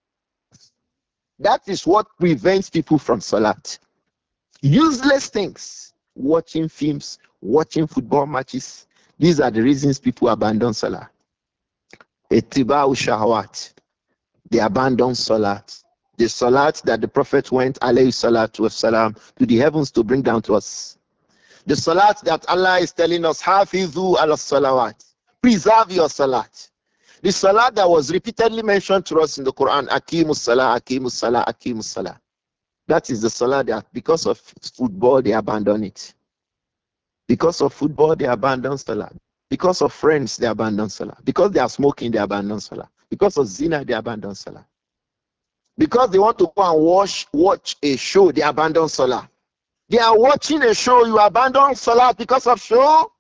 That is what prevents people from salat. Useless things, watching films, watching football matches. These are the reasons people abandon salah. Ittiba'u shahwat. They abandon salat. The salat that the Prophet went, alayhi salatu wasalam, to the heavens to bring down to us. The salat that Allah is telling us, hafizu ala salawat. Preserve your salat. The salat that was repeatedly mentioned to us in the Quran, akimus salah, akimus salah, akimus salah. That is the salah that because of football, they abandon it. Because of football, they abandon salah. Because of friends, they abandon salah. Because they are smoking, they abandon salah. Because of zina, they abandon salah. Because they want to go and watch, watch a show, they abandon salah. They are watching a show, you abandon salah because of show.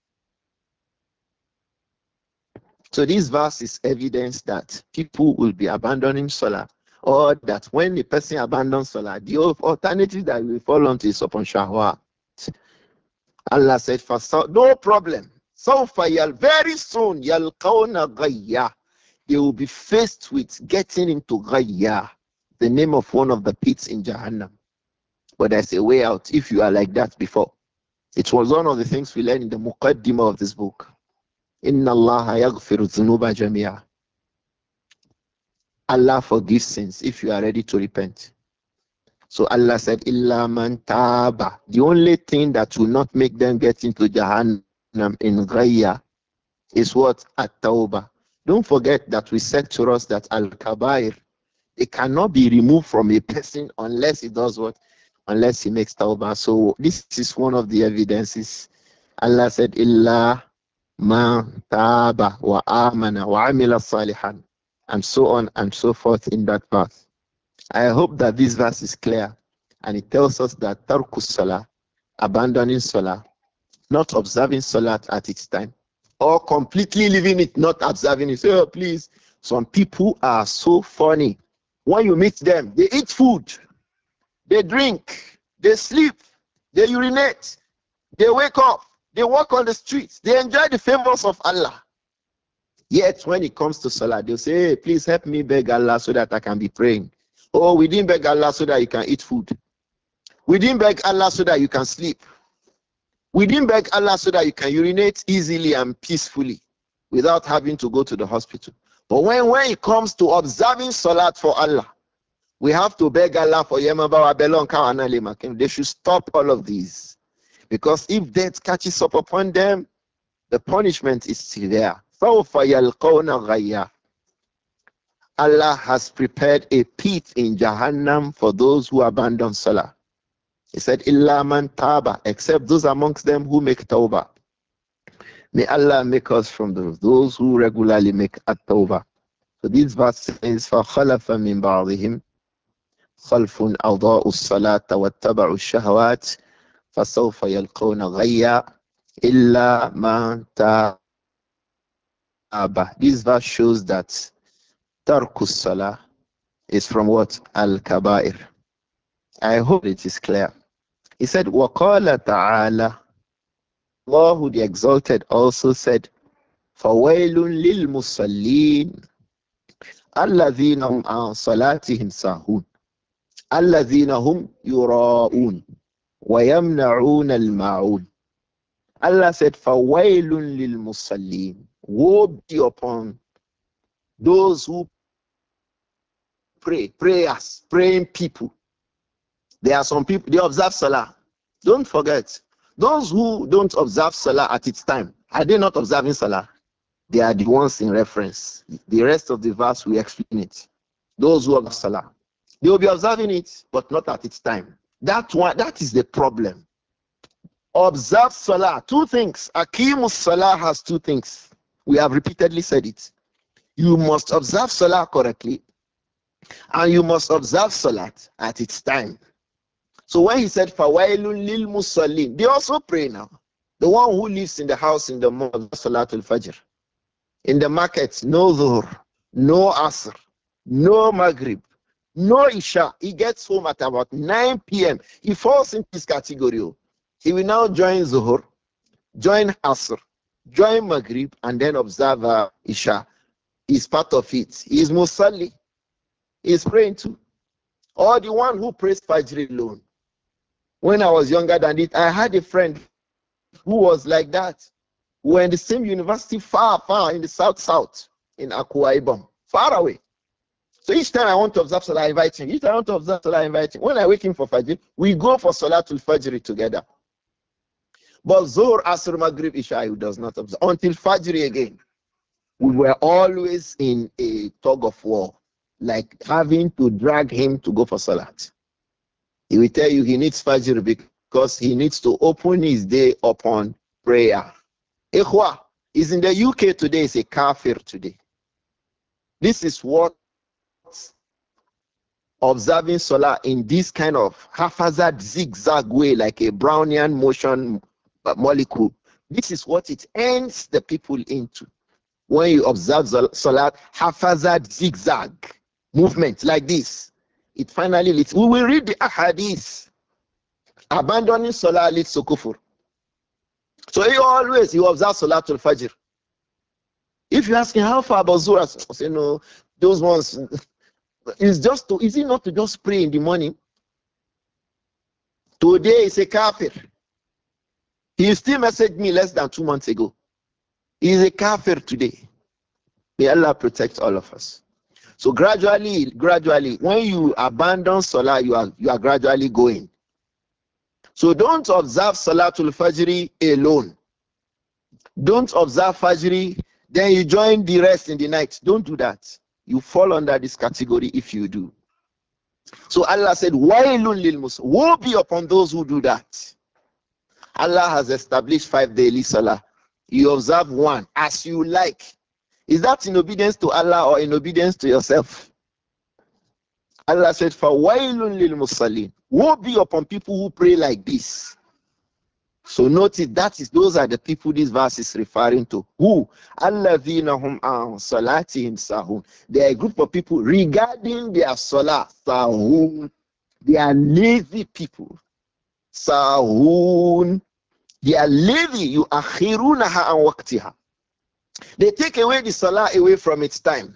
So this verse is evidence that people will be abandoning salah, or that when the person abandons salah, the alternative that will fall onto is upon shahwa. Allah said, no problem. So very soon, yalqawna ghayya. They will be faced with getting into ghayya, the name of one of the pits in Jahannam. But there's a way out if you are like that before. It was one of the things we learned in the muqaddimah of this book. Inna Allah yaghfiru dhunuba jami'a. Allah forgives sins if you are ready to repent. So Allah said, Illa man taba. The only thing that will not make them get into Jahannam in Ghayya is what? At-tawbah. Don't forget that we said to us that Al-Kabair, it cannot be removed from a person unless he does what? Unless he makes tawbah. So this is one of the evidences. Allah said, Illa man taba wa amana wa amila salihan. And so on and so forth in that verse. I hope that this verse is clear. And it tells us that tarkus salah, abandoning salah, not observing salah at its time, or completely leaving it, not observing it. Say, oh, please. Some people are so funny. When you meet them, they eat food, they drink, they sleep, they urinate, they wake up, they walk on the streets, they enjoy the favors of Allah. Yet when it comes to salah, they'll say, hey, please help me beg Allah so that I can be praying. Oh, we didn't beg Allah so that you can eat food. We didn't beg Allah so that you can sleep. We didn't beg Allah so that you can urinate easily and peacefully without having to go to the hospital. But when, when it comes to observing salat for Allah, we have to beg Allah for Yemabawa Belon Kawana. They should stop all of these. Because if death catches up upon them, the punishment is severe. Allah has prepared a pit in Jahannam for those who abandon Salah. He said, Illa man taba, except those amongst them who make tawbah. May Allah make us from those, those who regularly make at-tawbah. So this verse says, فَخَلَفَ مِنْ بَعْضِهِمْ خَلْفٌ أَضَاءُوا الصَّلَاةَ وَاتَّبَعُوا الشَّهَوَاتِ فَسَوْفَ يَلْقَوْنَ غَيًّا إِلَّا مَنْ تَابَ. This verse shows that tarkus salah is from what? Al-Kabair. I hope it is clear. He said, وَقَالَ تَعَالَى, Allah the Exalted also said, فَوَيْلٌ لِلْمُصَلِّينَ الَّذِينَ هُمْ عَنْ صَلَاتِهِمْ سَاهُونَ الَّذِينَ هُمْ يُرَاءُونَ وَيَمْنَعُونَ الْمَاعُونَ. Allah said, فَوَيْلٌ لِلْمُصَلِّينَ. Woe be upon those who pray, prayers, praying people. There are some people, they observe Salah. Don't forget, those who don't observe Salah at its time, are they not observing Salah? They are the ones in reference. The rest of the verse will explain it. Those who observe Salah, they will be observing it, but not at its time. That one, that is the problem. Observe Salah. Two things. Akimus Salah has two things. We have repeatedly said it. You must observe Salah correctly, and you must observe Salat at its time. So when he said, Fawailun lil Musallin, they also pray now. The one who lives in the house in the morning, Salatul Fajr. In the market, no Dhuhr, no Asr, no Maghrib, no Isha. He gets home at about nine p m He falls into this category. He will now join Zuhur, join Asr, join Maghrib, and then observe uh, Isha. He's part of it. He is Musalli. He is praying too. Or the one who prays Fajr alone. When I was younger than it, I had a friend who was like that. We were in the same university, far, far in the south, south, in Akwa Ibom, far away. So each time I want to observe Salah, I invite him. Each time I want to observe Salah, I invite him. When I wake him for Fajr, we go for Salatul Fajr together. But Zohr, Asr, Maghrib, Isha, he does not observe until Fajr again. We were always in a tug of war, like having to drag him to go for Salat. He will tell you he needs Fajr because he needs to open his day upon prayer. Ikhwa is in the U K today, is a kafir today. This is what observing Salah in this kind of haphazard zigzag way, like a Brownian motion molecule. This is what it ends the people into. When you observe Salah, haphazard zigzag movement like this, it finally leads. We will read the ahadith. Abandoning Salah leads to kufr. So he always, you observe Salatul Fajr. If you ask him how far about Zuhr, I say no, those ones, it's just to, is it not to just pray in the morning? Today is a kafir. He still messaged me less than two months ago. He is a kafir today. May Allah protect all of us. So gradually, gradually, when you abandon Salah, you are you are gradually going. So don't observe Salatul Fajr alone. Don't observe Fajr, then you join the rest in the night. Don't do that. You fall under this category if you do. So Allah said, Wailun lil mus. Woe be upon those who do that. Allah has established five daily Salah. You observe one as you like. Is that in obedience to Allah or in obedience to yourself? Allah said, Fawailun lil musallin. Woe be upon people who pray like this. So notice that is those are the people this verse is referring to. Who? Alladhina hum an salatihim sahun. They are a group of people regarding their salah. Sahun. They are lazy people. Sahun. They are lazy. You akhirunaha an waqtiha. They take away the salah away from its time.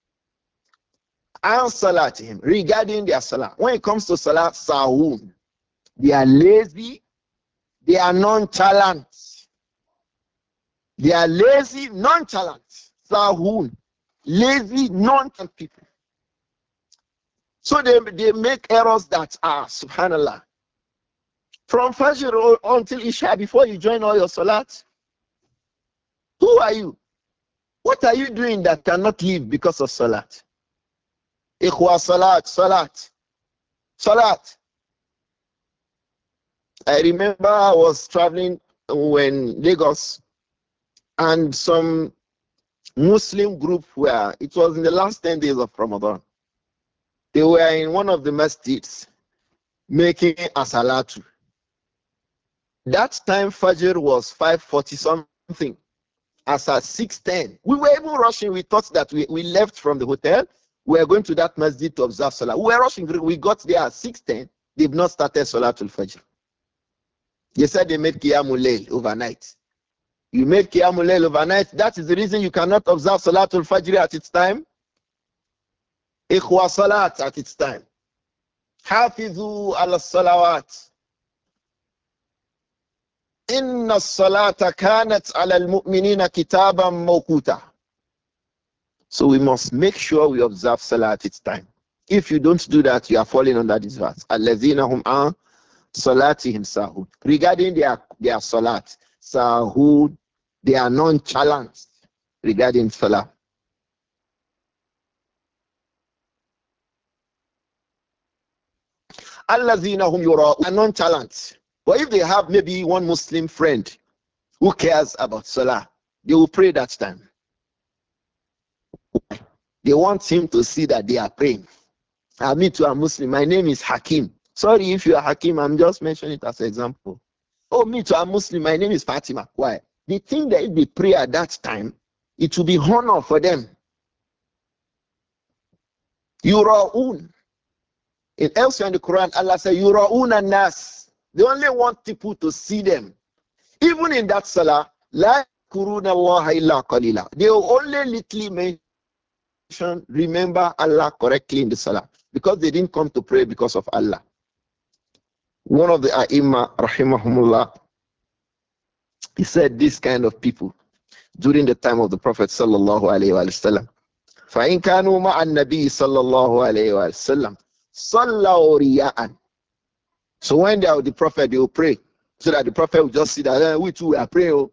An salatihim. Regarding their salah. When it comes to salah, sahun. They are lazy. They are nonchalant. They are lazy, nonchalant. Sahun. Lazy, nonchalant people. So they, they make errors that are, subhanallah. From Fajr until Isha, before you join all your salat. Who are you? What are you doing that cannot live because of salat? Ikhwa salat, salat, salat. I remember I was traveling when Lagos and some Muslim group were, it was in the last ten days of Ramadan. They were in one of the masjids making a salatu. That time Fajr was five forty something. As at six ten. We were even rushing. We thought that we, we left from the hotel. We were going to that masjid to observe Salah. We were rushing. We got there at six ten. They've not started Salatul Fajr. They said they made Qiyamul Layl overnight. You made Qiyamul Layl overnight. That is the reason you cannot observe Salatul Fajr at its time. Ikhwa Salat at its time. Hafizu ala salawat. Inna salata kanat ala al-mu'minina kitaban mawquta. So we must make sure we observe Salah at its time. If you don't do that, you are falling under this verse. Allazina hum an salatihim sahun. Regarding their, their salat, sahun, they are nonchalant regarding salah. Allazina hum yura are nonchalant. But if they have maybe one Muslim friend who cares about salah, they will pray that time. They want him to see that they are praying. I mean to a Muslim, my name is Hakim. Sorry if you are Hakim, I'm just mentioning it as an example. Oh, me to a Muslim, my name is Fatima. Why? They think that if they pray at that time, it will be honor for them. Yura'un. In elsewhere in the Quran, Allah says, Yura'un an-nas. They only want people to see them. Even in that salah, La kuruna Allah illa qalila. They will only little mention, remember Allah correctly in the salah. Because they didn't come to pray because of Allah. One of the ai rahimahumullah, he said this kind of people during the time of the Prophet sallallahu alayhi wa sallam. فَإِنْ كَانُوا مَعَ النَّبِيِّ صَلَّى اللَّهُ عَلَيْهِ وَسَلَّمَ صَلَّوْا رِيَاءً. So when they are with the Prophet, they will pray. So that the Prophet will just see that eh, we too are praying.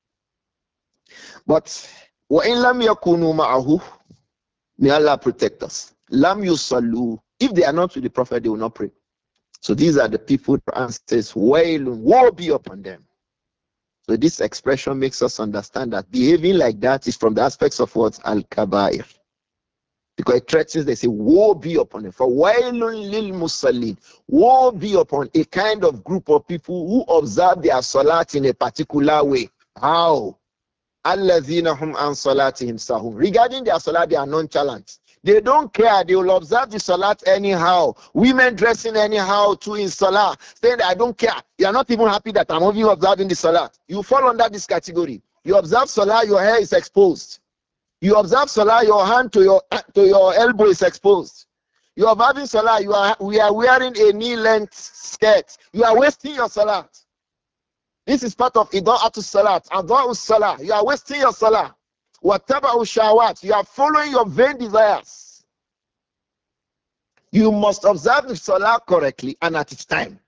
But وَإِنْ لَمْ يَكُونُوا مَعَهُ, may Allah protect us. لَمْ يُصَلُّوا. If they are not with the Prophet, they will not pray. So these are the people that says, Wailun, woe be upon them. So this expression makes us understand that behaving like that is from the aspects of what? Al-Kabair. Because it threatens, they say, woe be upon them. For Wailun lil musallin, woe be upon a kind of group of people who observe their salat in a particular way. How? Allazina hum an salatihim sahun. Regarding their salat, they are nonchalant. They don't care. They will observe the salat anyhow. Women dressing anyhow too in salah, saying that I don't care. You are not even happy that I'm only observing the salat. You fall under this category. You observe salah, your hair is exposed. You observe salah, your hand to your to your elbow is exposed. You are observing salah, you are we are wearing a knee-length skirt. You are wasting your salat. This is part of ida'atu salat. Ada'u salah. You are wasting your salah. Whatever shawat, you are following your vain desires. You must observe the salah correctly and at its time.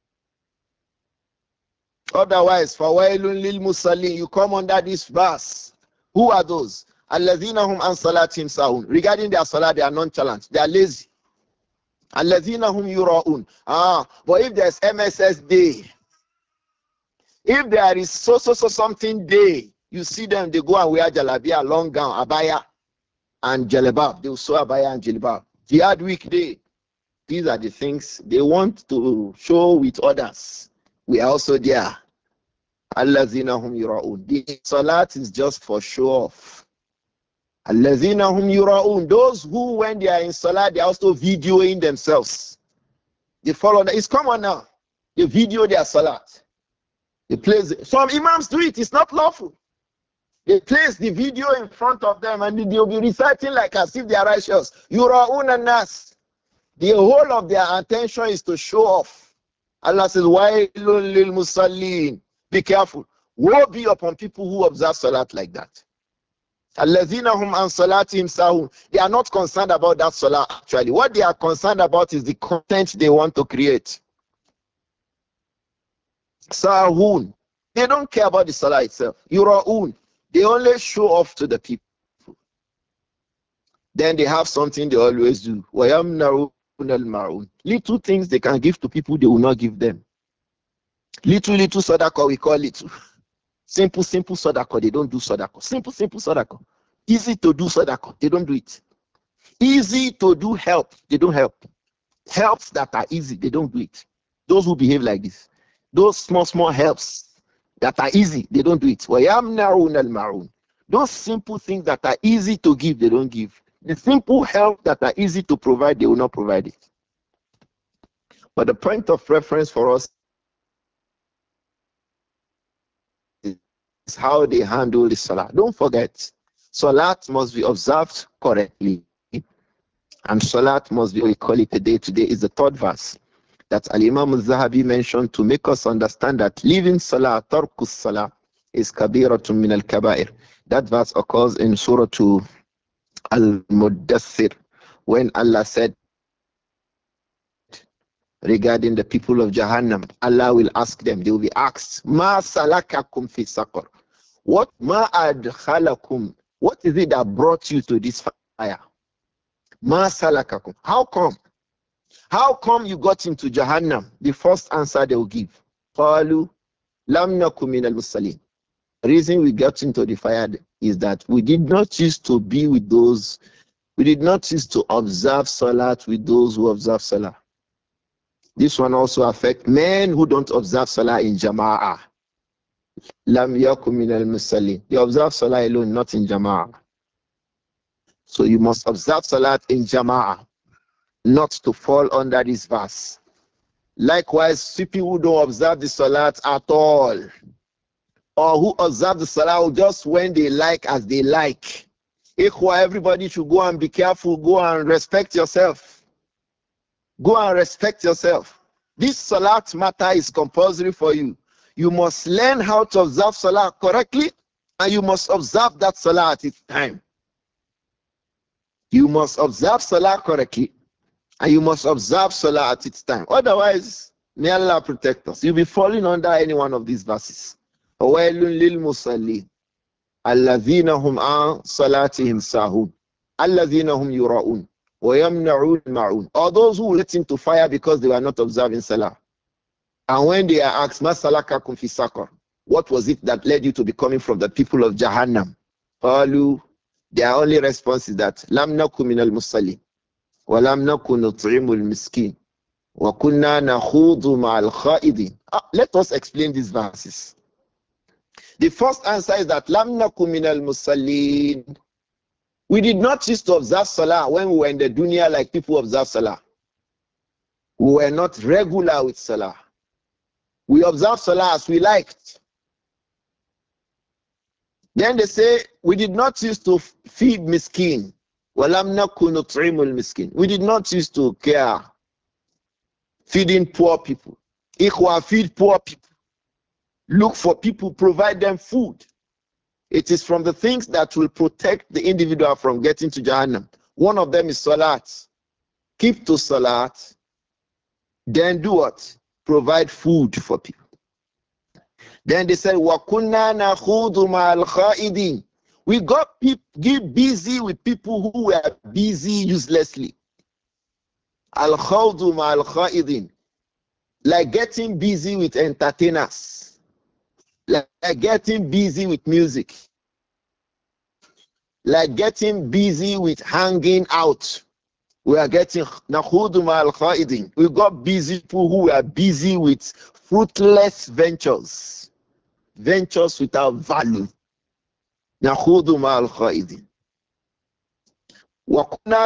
Otherwise, fawailun lil musallin, you come under this verse. Who are those? Alladhina hum an salatim sahun. Regarding their salah, they are nonchalant. They are lazy. Alladhina hum yura'un. Ah, but if there's M S S day, if there is so so so something day, you see them, they go and wear jalabia, long gown, abaya, and jalabab. They will sew abaya and jalabab. Jihad week day. These are the things they want to show with others. We are also there. Allazina hum yura'un. The salat is just for show off. Allazina hum yura'un. Those who, when they are in salat, they are also videoing themselves. They follow that. It's common now. They video their salat. They place it. Some imams do it. It's not lawful. They place the video in front of them and they'll be reciting like as if they are righteous. Yura'un an-nas. The whole of their attention is to show off. Allah says, Wailun lil musallin. Be careful. Woe be upon people who observe salat like that. Allazina hum an salatihim sahun. They are not concerned about that salah actually. What they are concerned about is the content they want to create. Sahun. They don't care about the salah itself. Yura'un. They only show off to the people. Then they have something they always do. Wayamna'un al-ma'un. Little things they can give to people, they will not give them. Little, little sadaqah, we call it. Simple, simple sadaqah, they don't do sadaqah. Simple, simple sadaqah. Easy to do sadaqah, they don't do it. Easy to do help, they don't help. Helps that are easy, they don't do it. Those who behave like this. Those small, small helps that are easy, they don't do it. وَيَمْنَعُونَ الْمَعُونَ. Those simple things that are easy to give, they don't give. The simple help that are easy to provide, they will not provide it. But the point of reference for us is how they handle the salah. Don't forget, salat must be observed correctly. And salat must be, we call it a day today, is the third verse that Al-Imam al-Zahabi mentioned to make us understand that leaving salah, tarkus salah, is kabiratun min al-kabair. That verse occurs in Surah Al-Muddathir when Allah said regarding the people of Jahannam, Allah will ask them, they will be asked, Ma salakakum fi saqar. What ma adkhalakum? What is it that brought you to this fire? Ma salakakum. How come? How come you got into Jahannam? The first answer they will give. Qalu lam nakum min al-musallin. The reason we got into the fire is that we did not choose to be with those, we did not choose to observe salat with those who observe salah. This one also affects men who don't observe salah in jama'ah. Lam yakum min al-musallin. They observe salah alone, not in jama'ah. So you must observe salat in jama'ah, not to fall under this verse. Likewise, people who don't observe the salat at all, or who observe the salah just when they like, as they like. Ikhwa, everybody should go and be careful, go and respect yourself. Go and respect yourself. This salat matter is compulsory for you. You must learn how to observe salah correctly, and you must observe that salah at its time. You must observe salah correctly, and you must observe salah at its time. Otherwise, may Allah protect us. You'll be falling under any one of these verses. وَوَيْلٌ لِلْمُصَلِّينَ الَّذِينَ هُمْ عَنْ صَلَاتِهِمْ سَاهُونَ الَّذِينَ هُمْ يُرَاءُونَ وَيَمْنَعُونَ الْمَاعُونَ. Or those who let into fire because they were not observing salah. And when they are asked, مَا سَلَكَكُمْ فِي سَقَرَ, what was it that led you to be coming from the people of Jahannam? قَالُوا, their only response is that لَمْ نَكُ مِنَ الْمُصَلِّينَ وَلَمْ نَكُ نُطْعِمُ الْمِسْكِينَ وَكُنَّا نَخُوضُ مَعَ الْخَائِضِينَ. Ah, let us explain these verses. The first answer is that لَمْ نَكُ مِنَ الْمُصَلِّينَ. We did not used to observe salah when we were in the dunya like people observe salah. We were not regular with salah. We observed salah as we liked. Then they say, we did not used to feed miskin. وَلَمْ نَكُ نُطْعِمُ الْمِسْكِينَ. We did not used to care. Feeding poor people. Ikhwa, feed poor people. Look for people, provide them food. It is from the things that will protect the individual from getting to Jahannam. One of them is salat. keep to salat, then do what? Provide food for people. Then they said, وَكُنَّا نَخُوضُ مَعَ الْخَائِدِينَ. We got people get busy with people who were busy uselessly. Al-khawdu ma al-khaidin. Like getting busy with entertainers. Like getting busy with music. Like getting busy with hanging out. We are getting nakhudu ma al-khaidin. We got busy people who were busy with fruitless ventures. Ventures without value. Nakhudu ma al-khaidin. We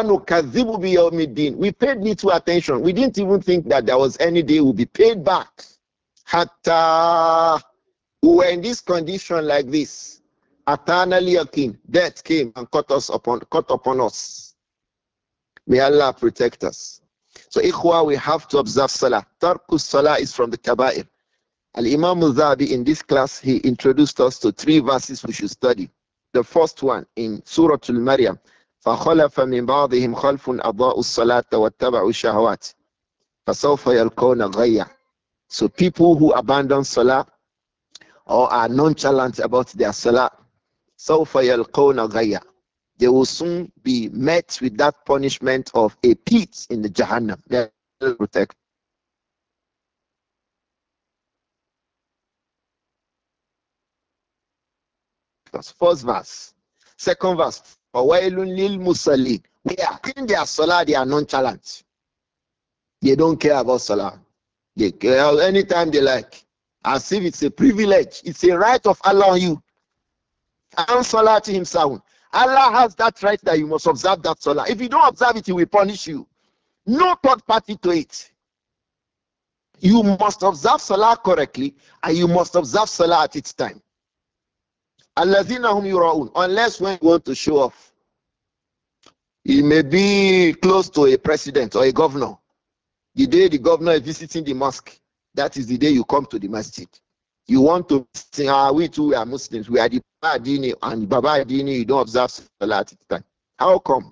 paid little attention. We didn't even think that there was any day we'll be paid back. Hatta we were in this condition like this. Atana yakin, death came and caught us upon caught upon us. May Allah protect us. So ikhwa, we have to observe salah. Tarkus salah is from the kaba'ir. Al-Imam al-Zahabi in this class, he introduced us to three verses we should study. The first one in Surah Al-Maryam. فخلف من بعضهم خلف أضاءوا الصلاة واتبعوا الشهوات فسوف يلقون غيا. So people who abandon salah or are nonchalant about their salah, سوف يلقون غيا, they will soon be met with that punishment of a pit in the Jahannam. May Allah protect. First verse. Second verse. فَوَيْلٌ لِلْمُصَلِّينَ. We are in their salah, they are nonchalant. They don't care about salah. They care anytime they like. As if it's a privilege. It's a right of Allah on you. And salah to himself. Allah has that right that you must observe that salah. If you don't observe it, he will punish you. No third party to it. You must observe salah correctly, and you must observe salah at its time. الَّذِينَ هُمْ يُرَاءُونَ. Unless when you want to show off. He may be close to a president or a governor. The day the governor is visiting the mosque, that is the day you come to the masjid. You want to say, ah, we too are Muslims. We are the Baba Adini and Baba Adini, you don't observe Salah at the time. How come?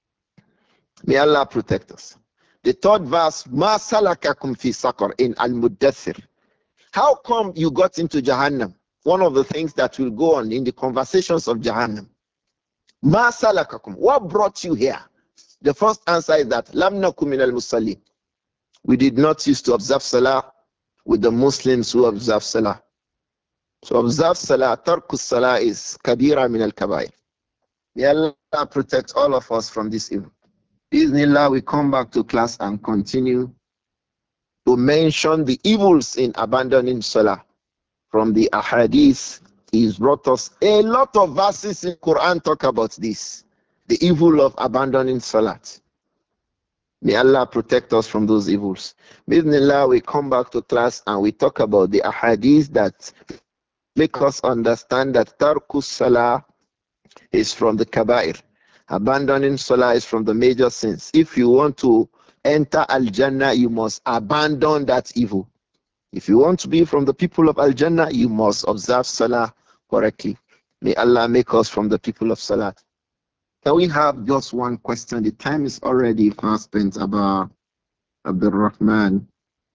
May Allah protect us. The third verse, Ma salakakum fi sakar in Al-Muddathir. How come you got into Jahannam? One of the things that will go on in the conversations of Jahannam. Ma salakakum. What brought you here? The first answer is that Lam nakum min al-musallin. We did not used to observe Salah with the Muslims who observe Salah. So observe Salah, Tarkus Salah is Kabira min al-Kabair. May Allah protect all of us from this evil. Bismillah, we come back to class and continue to mention the evils in abandoning Salah. From the Ahadith, he's brought us a lot of verses in Quran talk about this, the evil of abandoning Salat. May Allah protect us from those evils. Bismillah, we come back to class and we talk about the Ahadith that make us understand that Tarkus Salah is from the Kabair. Abandoning Salah is from the major sins. If you want to enter Al-Jannah, you must abandon that evil. If you want to be from the people of Al-Jannah, you must observe Salah correctly. May Allah make us from the people of Salah. Can we have just one question? The time is already fast spent. About Abdul Rahman.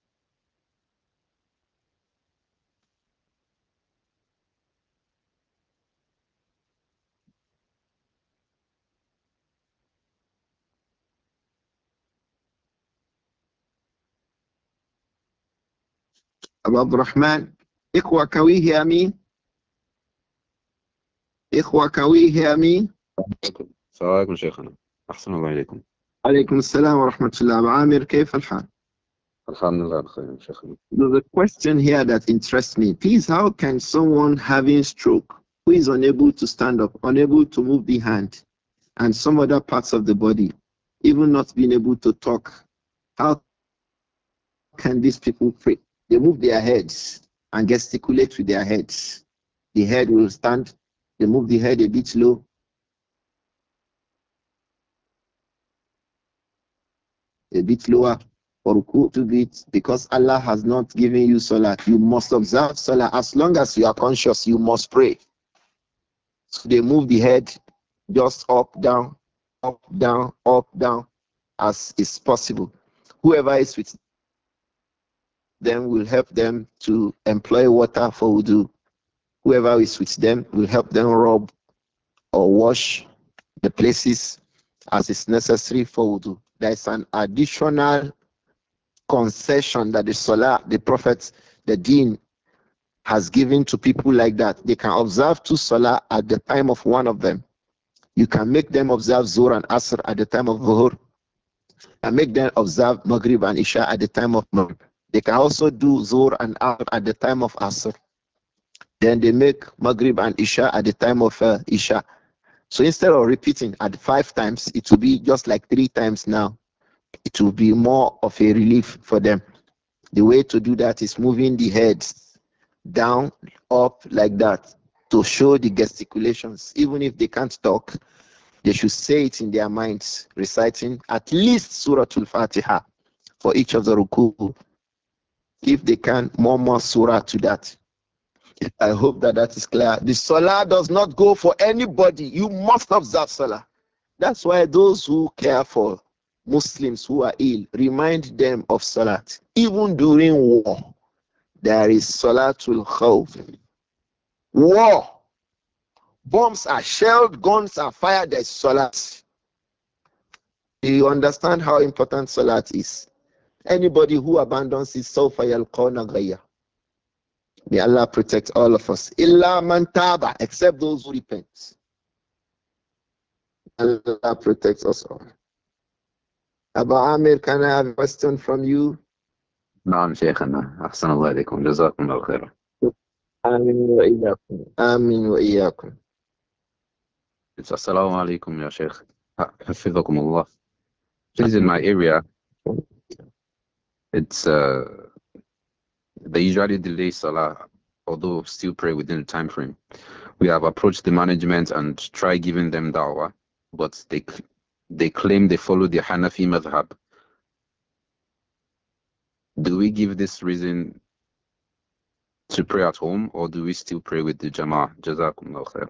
Abdul Rahman. Ikhwa, can we hear me? Ikhwa, can we hear me? السلام عليكم شيخنا. أحسن الله إليكم. عليكم السلام ورحمة الله. أبو عامر كيف الحال? الحمد لله بخير شيخنا. There's a question here that interests me. Please, how can someone having stroke who is unable to stand up, unable to move the hand and some other parts of the body, even not being able to talk, how can these people pray? They move their heads and gesticulate with their heads. The head will stand, they move the head a bit low. A bit lower or to bit, because Allah has not given you salah. You must observe salah. As long as you are conscious, you must pray. So they move the head just up, down, up, down, up, down. as is possible. Whoever is with them will help them to employ water for wudu. Whoever is with them will help them rub or wash the places as is necessary for wudu. There is an additional concession that the Salah, the Prophet, the Deen has given to people like that. They can observe two Salah at the time of one of them. You can make them observe Zuhr and Asr at the time of Zuhr, and make them observe Maghrib and Isha at the time of Maghrib. They can also do Zuhr and Asr at the time of Asr. Then they make Maghrib and Isha at the time of uh, Isha. So instead of repeating at five times, it will be just like three times now. It will be more of a relief for them. The way to do that is moving the heads down, up like that to show the gesticulations. Even if they can't talk, they should say it in their minds, reciting at least Surah Al-Fatiha for each of the ruku. If they can, more more surah to that. I hope that that is clear. The Salah does not go for anybody. You must observe Salah. That's why those who care for Muslims who are ill, remind them of Salat. Even during war, there is Salatul Khawf. War. Bombs are shelled, guns are fired, there's Salat. Do you understand how important Salat is? Anybody who abandons it, Sawfa yalqawna ghayya. May Allah protect all of us. Illa man taba, except those who repent. Allah protects us all. Abu Amir, can I have a question from you? نعم شيخنا أحسن الله إليكم جزاكم الله خيرا. آمين وإياكم. آمين وإياكم. Assalamu alaikum ya Sheikh. حفظكم الله. Please, in my area, it's uh, they usually delay Salah, although still pray within the time frame. We have approached the management and try giving them da'wah, but they they claim they follow the Hanafi madhab. Do we give this reason to pray at home, or do we still pray with the Jama'ah? Jazakumullah khair.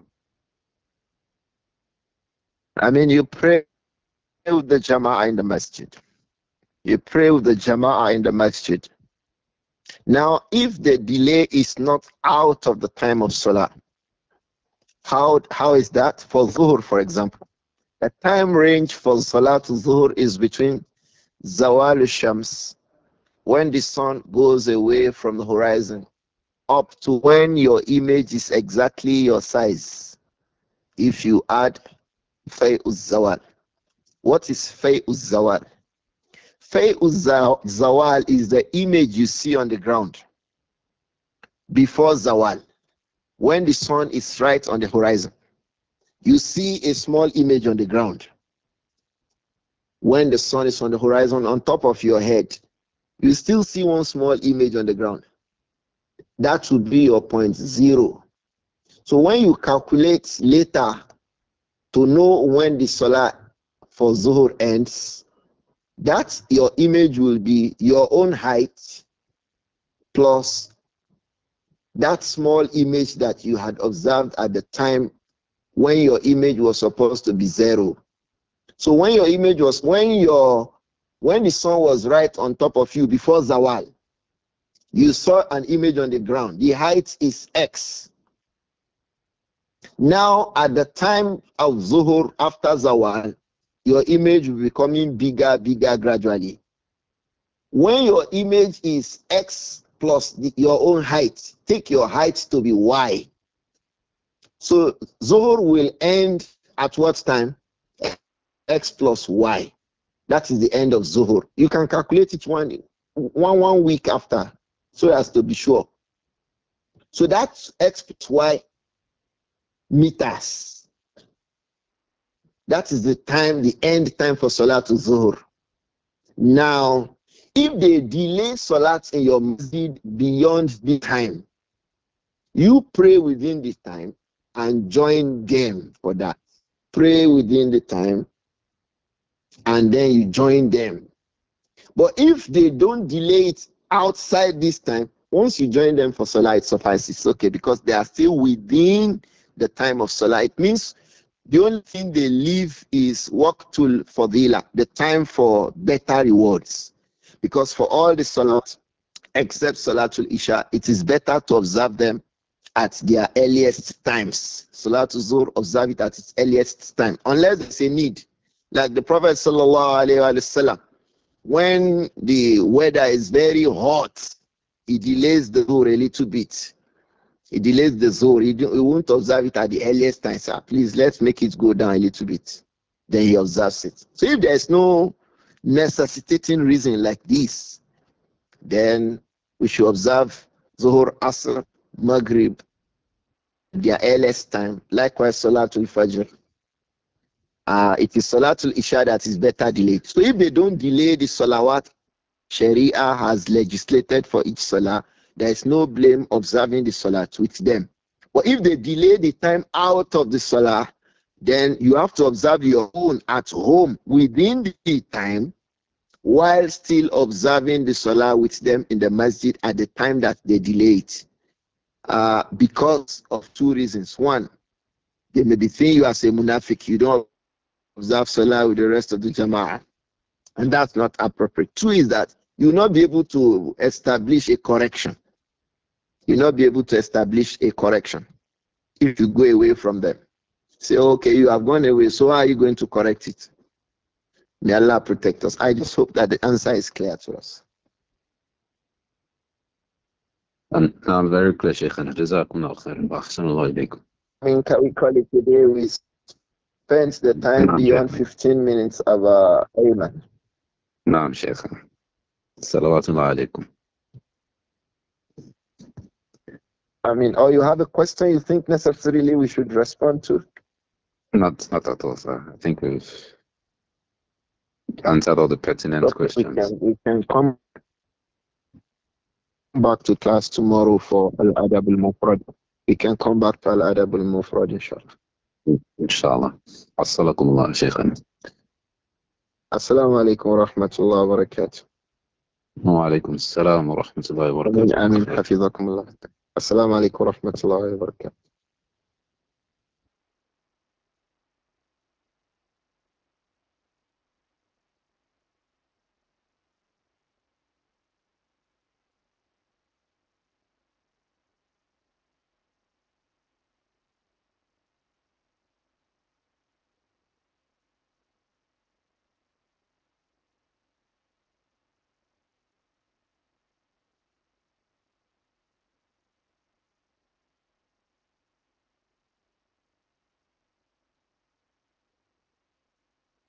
I mean, you pray with the Jama'ah in the masjid. You pray with the Jama'ah in the masjid. Now, if the delay is not out of the time of Salah, how, how is that? For Zuhur, for example, the time range for Salah to Zuhur is between Zawal al-Shams, when the sun goes away from the horizon, up to when your image is exactly your size. If you add Fay'uz Zawal. What is Fay'uz Zawal? Fay'uz Zawal is the image you see on the ground before Zawal. When the sun is right on the horizon, you see a small image on the ground. When the sun is on the horizon on top of your head, you still see one small image on the ground. That would be your point zero. So when you calculate later to know when the Salah for Zuhur ends, that your image will be your own height plus that small image that you had observed at the time when your image was supposed to be zero. So when your image was, when your, when the sun was right on top of you before Zawal, you saw an image on the ground. The height is X. Now at the time of Zuhur after Zawal, your image will be becoming bigger, bigger gradually. When your image is X plus the, your own height, take your height to be Y. So Zuhur will end at what time? X plus Y. That is the end of Zuhur. You can calculate it one, one, one week after, so as to be sure. So that's X plus Y meters. That is the time, the end time for Salatul Zuhur. Now, if they delay Salat in your masjid beyond the time, you pray within the time and join them for that. Pray within the time and then you join them. But if they don't delay it outside this time, once you join them for Salah, it suffices. Okay, because they are still within the time of Salah. It means The only thing they leave is waqtul fadila, the time for better rewards. Because for all the salat, except Salatul Isha, it is better to observe them at their earliest times. Salatul Zuhr, observe it at its earliest time, unless there's a need. Like the Prophet Sallallahu Alaihi Wasallam, when the weather is very hot, he delays the Zuhr a little bit. He delays the Zuhr. He, do, he won't observe it at the earliest time, sir. Please, let's make it go down a little bit. Then he observes it. So if there's no necessitating reason like this, then we should observe Zuhur, Asr, Maghrib, their earliest time. Likewise, Salatul Fajr. Uh, it is Salatul Isha that is better delayed. So if they don't delay the Salawat, Sharia has legislated for each Salah, there is no blame observing the Salat with them. But if they delay the time out of the Salah, then you have to observe your own at home within the time, while still observing the Salah with them in the masjid at the time that they delay it. Uh, because of two reasons. One, they may be thinking you as a munafiq, you don't observe Salah with the rest of the Jama'ah. And that's not appropriate. Two is that you will not be able to establish a correction. You will not be able to establish a correction if you go away from them. Say, okay, you have gone away, so how are you going to correct it? May Allah protect us. I just hope that the answer is clear to us. And I'm very clear, Shaykhana. Jazakumullah khairan. Ahsanallahu ilaykum. I mean, can we call it today? We spent the time Naam, beyond Shaykhana. fifteen minutes of uh, Ayman. Naam, Shaykhana. Salawatullah alaykum. I mean, or you have a question you think necessarily we should respond to? Not, not at all, sir. I think we've answered all the pertinent Okay, we questions. can we can come back to class tomorrow for Al Adab al Mufrad. We can come back to Al Adab al Mufrad, inshallah. Inshallah. Assalamualaikum, Shaykhana. Assalamu alaikum wa rahmatullahi wa barakatuh. Wa alaikum assalam wa rahmatullahi wa barakatuh. Amin, hafizakumullah. Assalamu alaikum wa rahmatullahi wa barakatuh.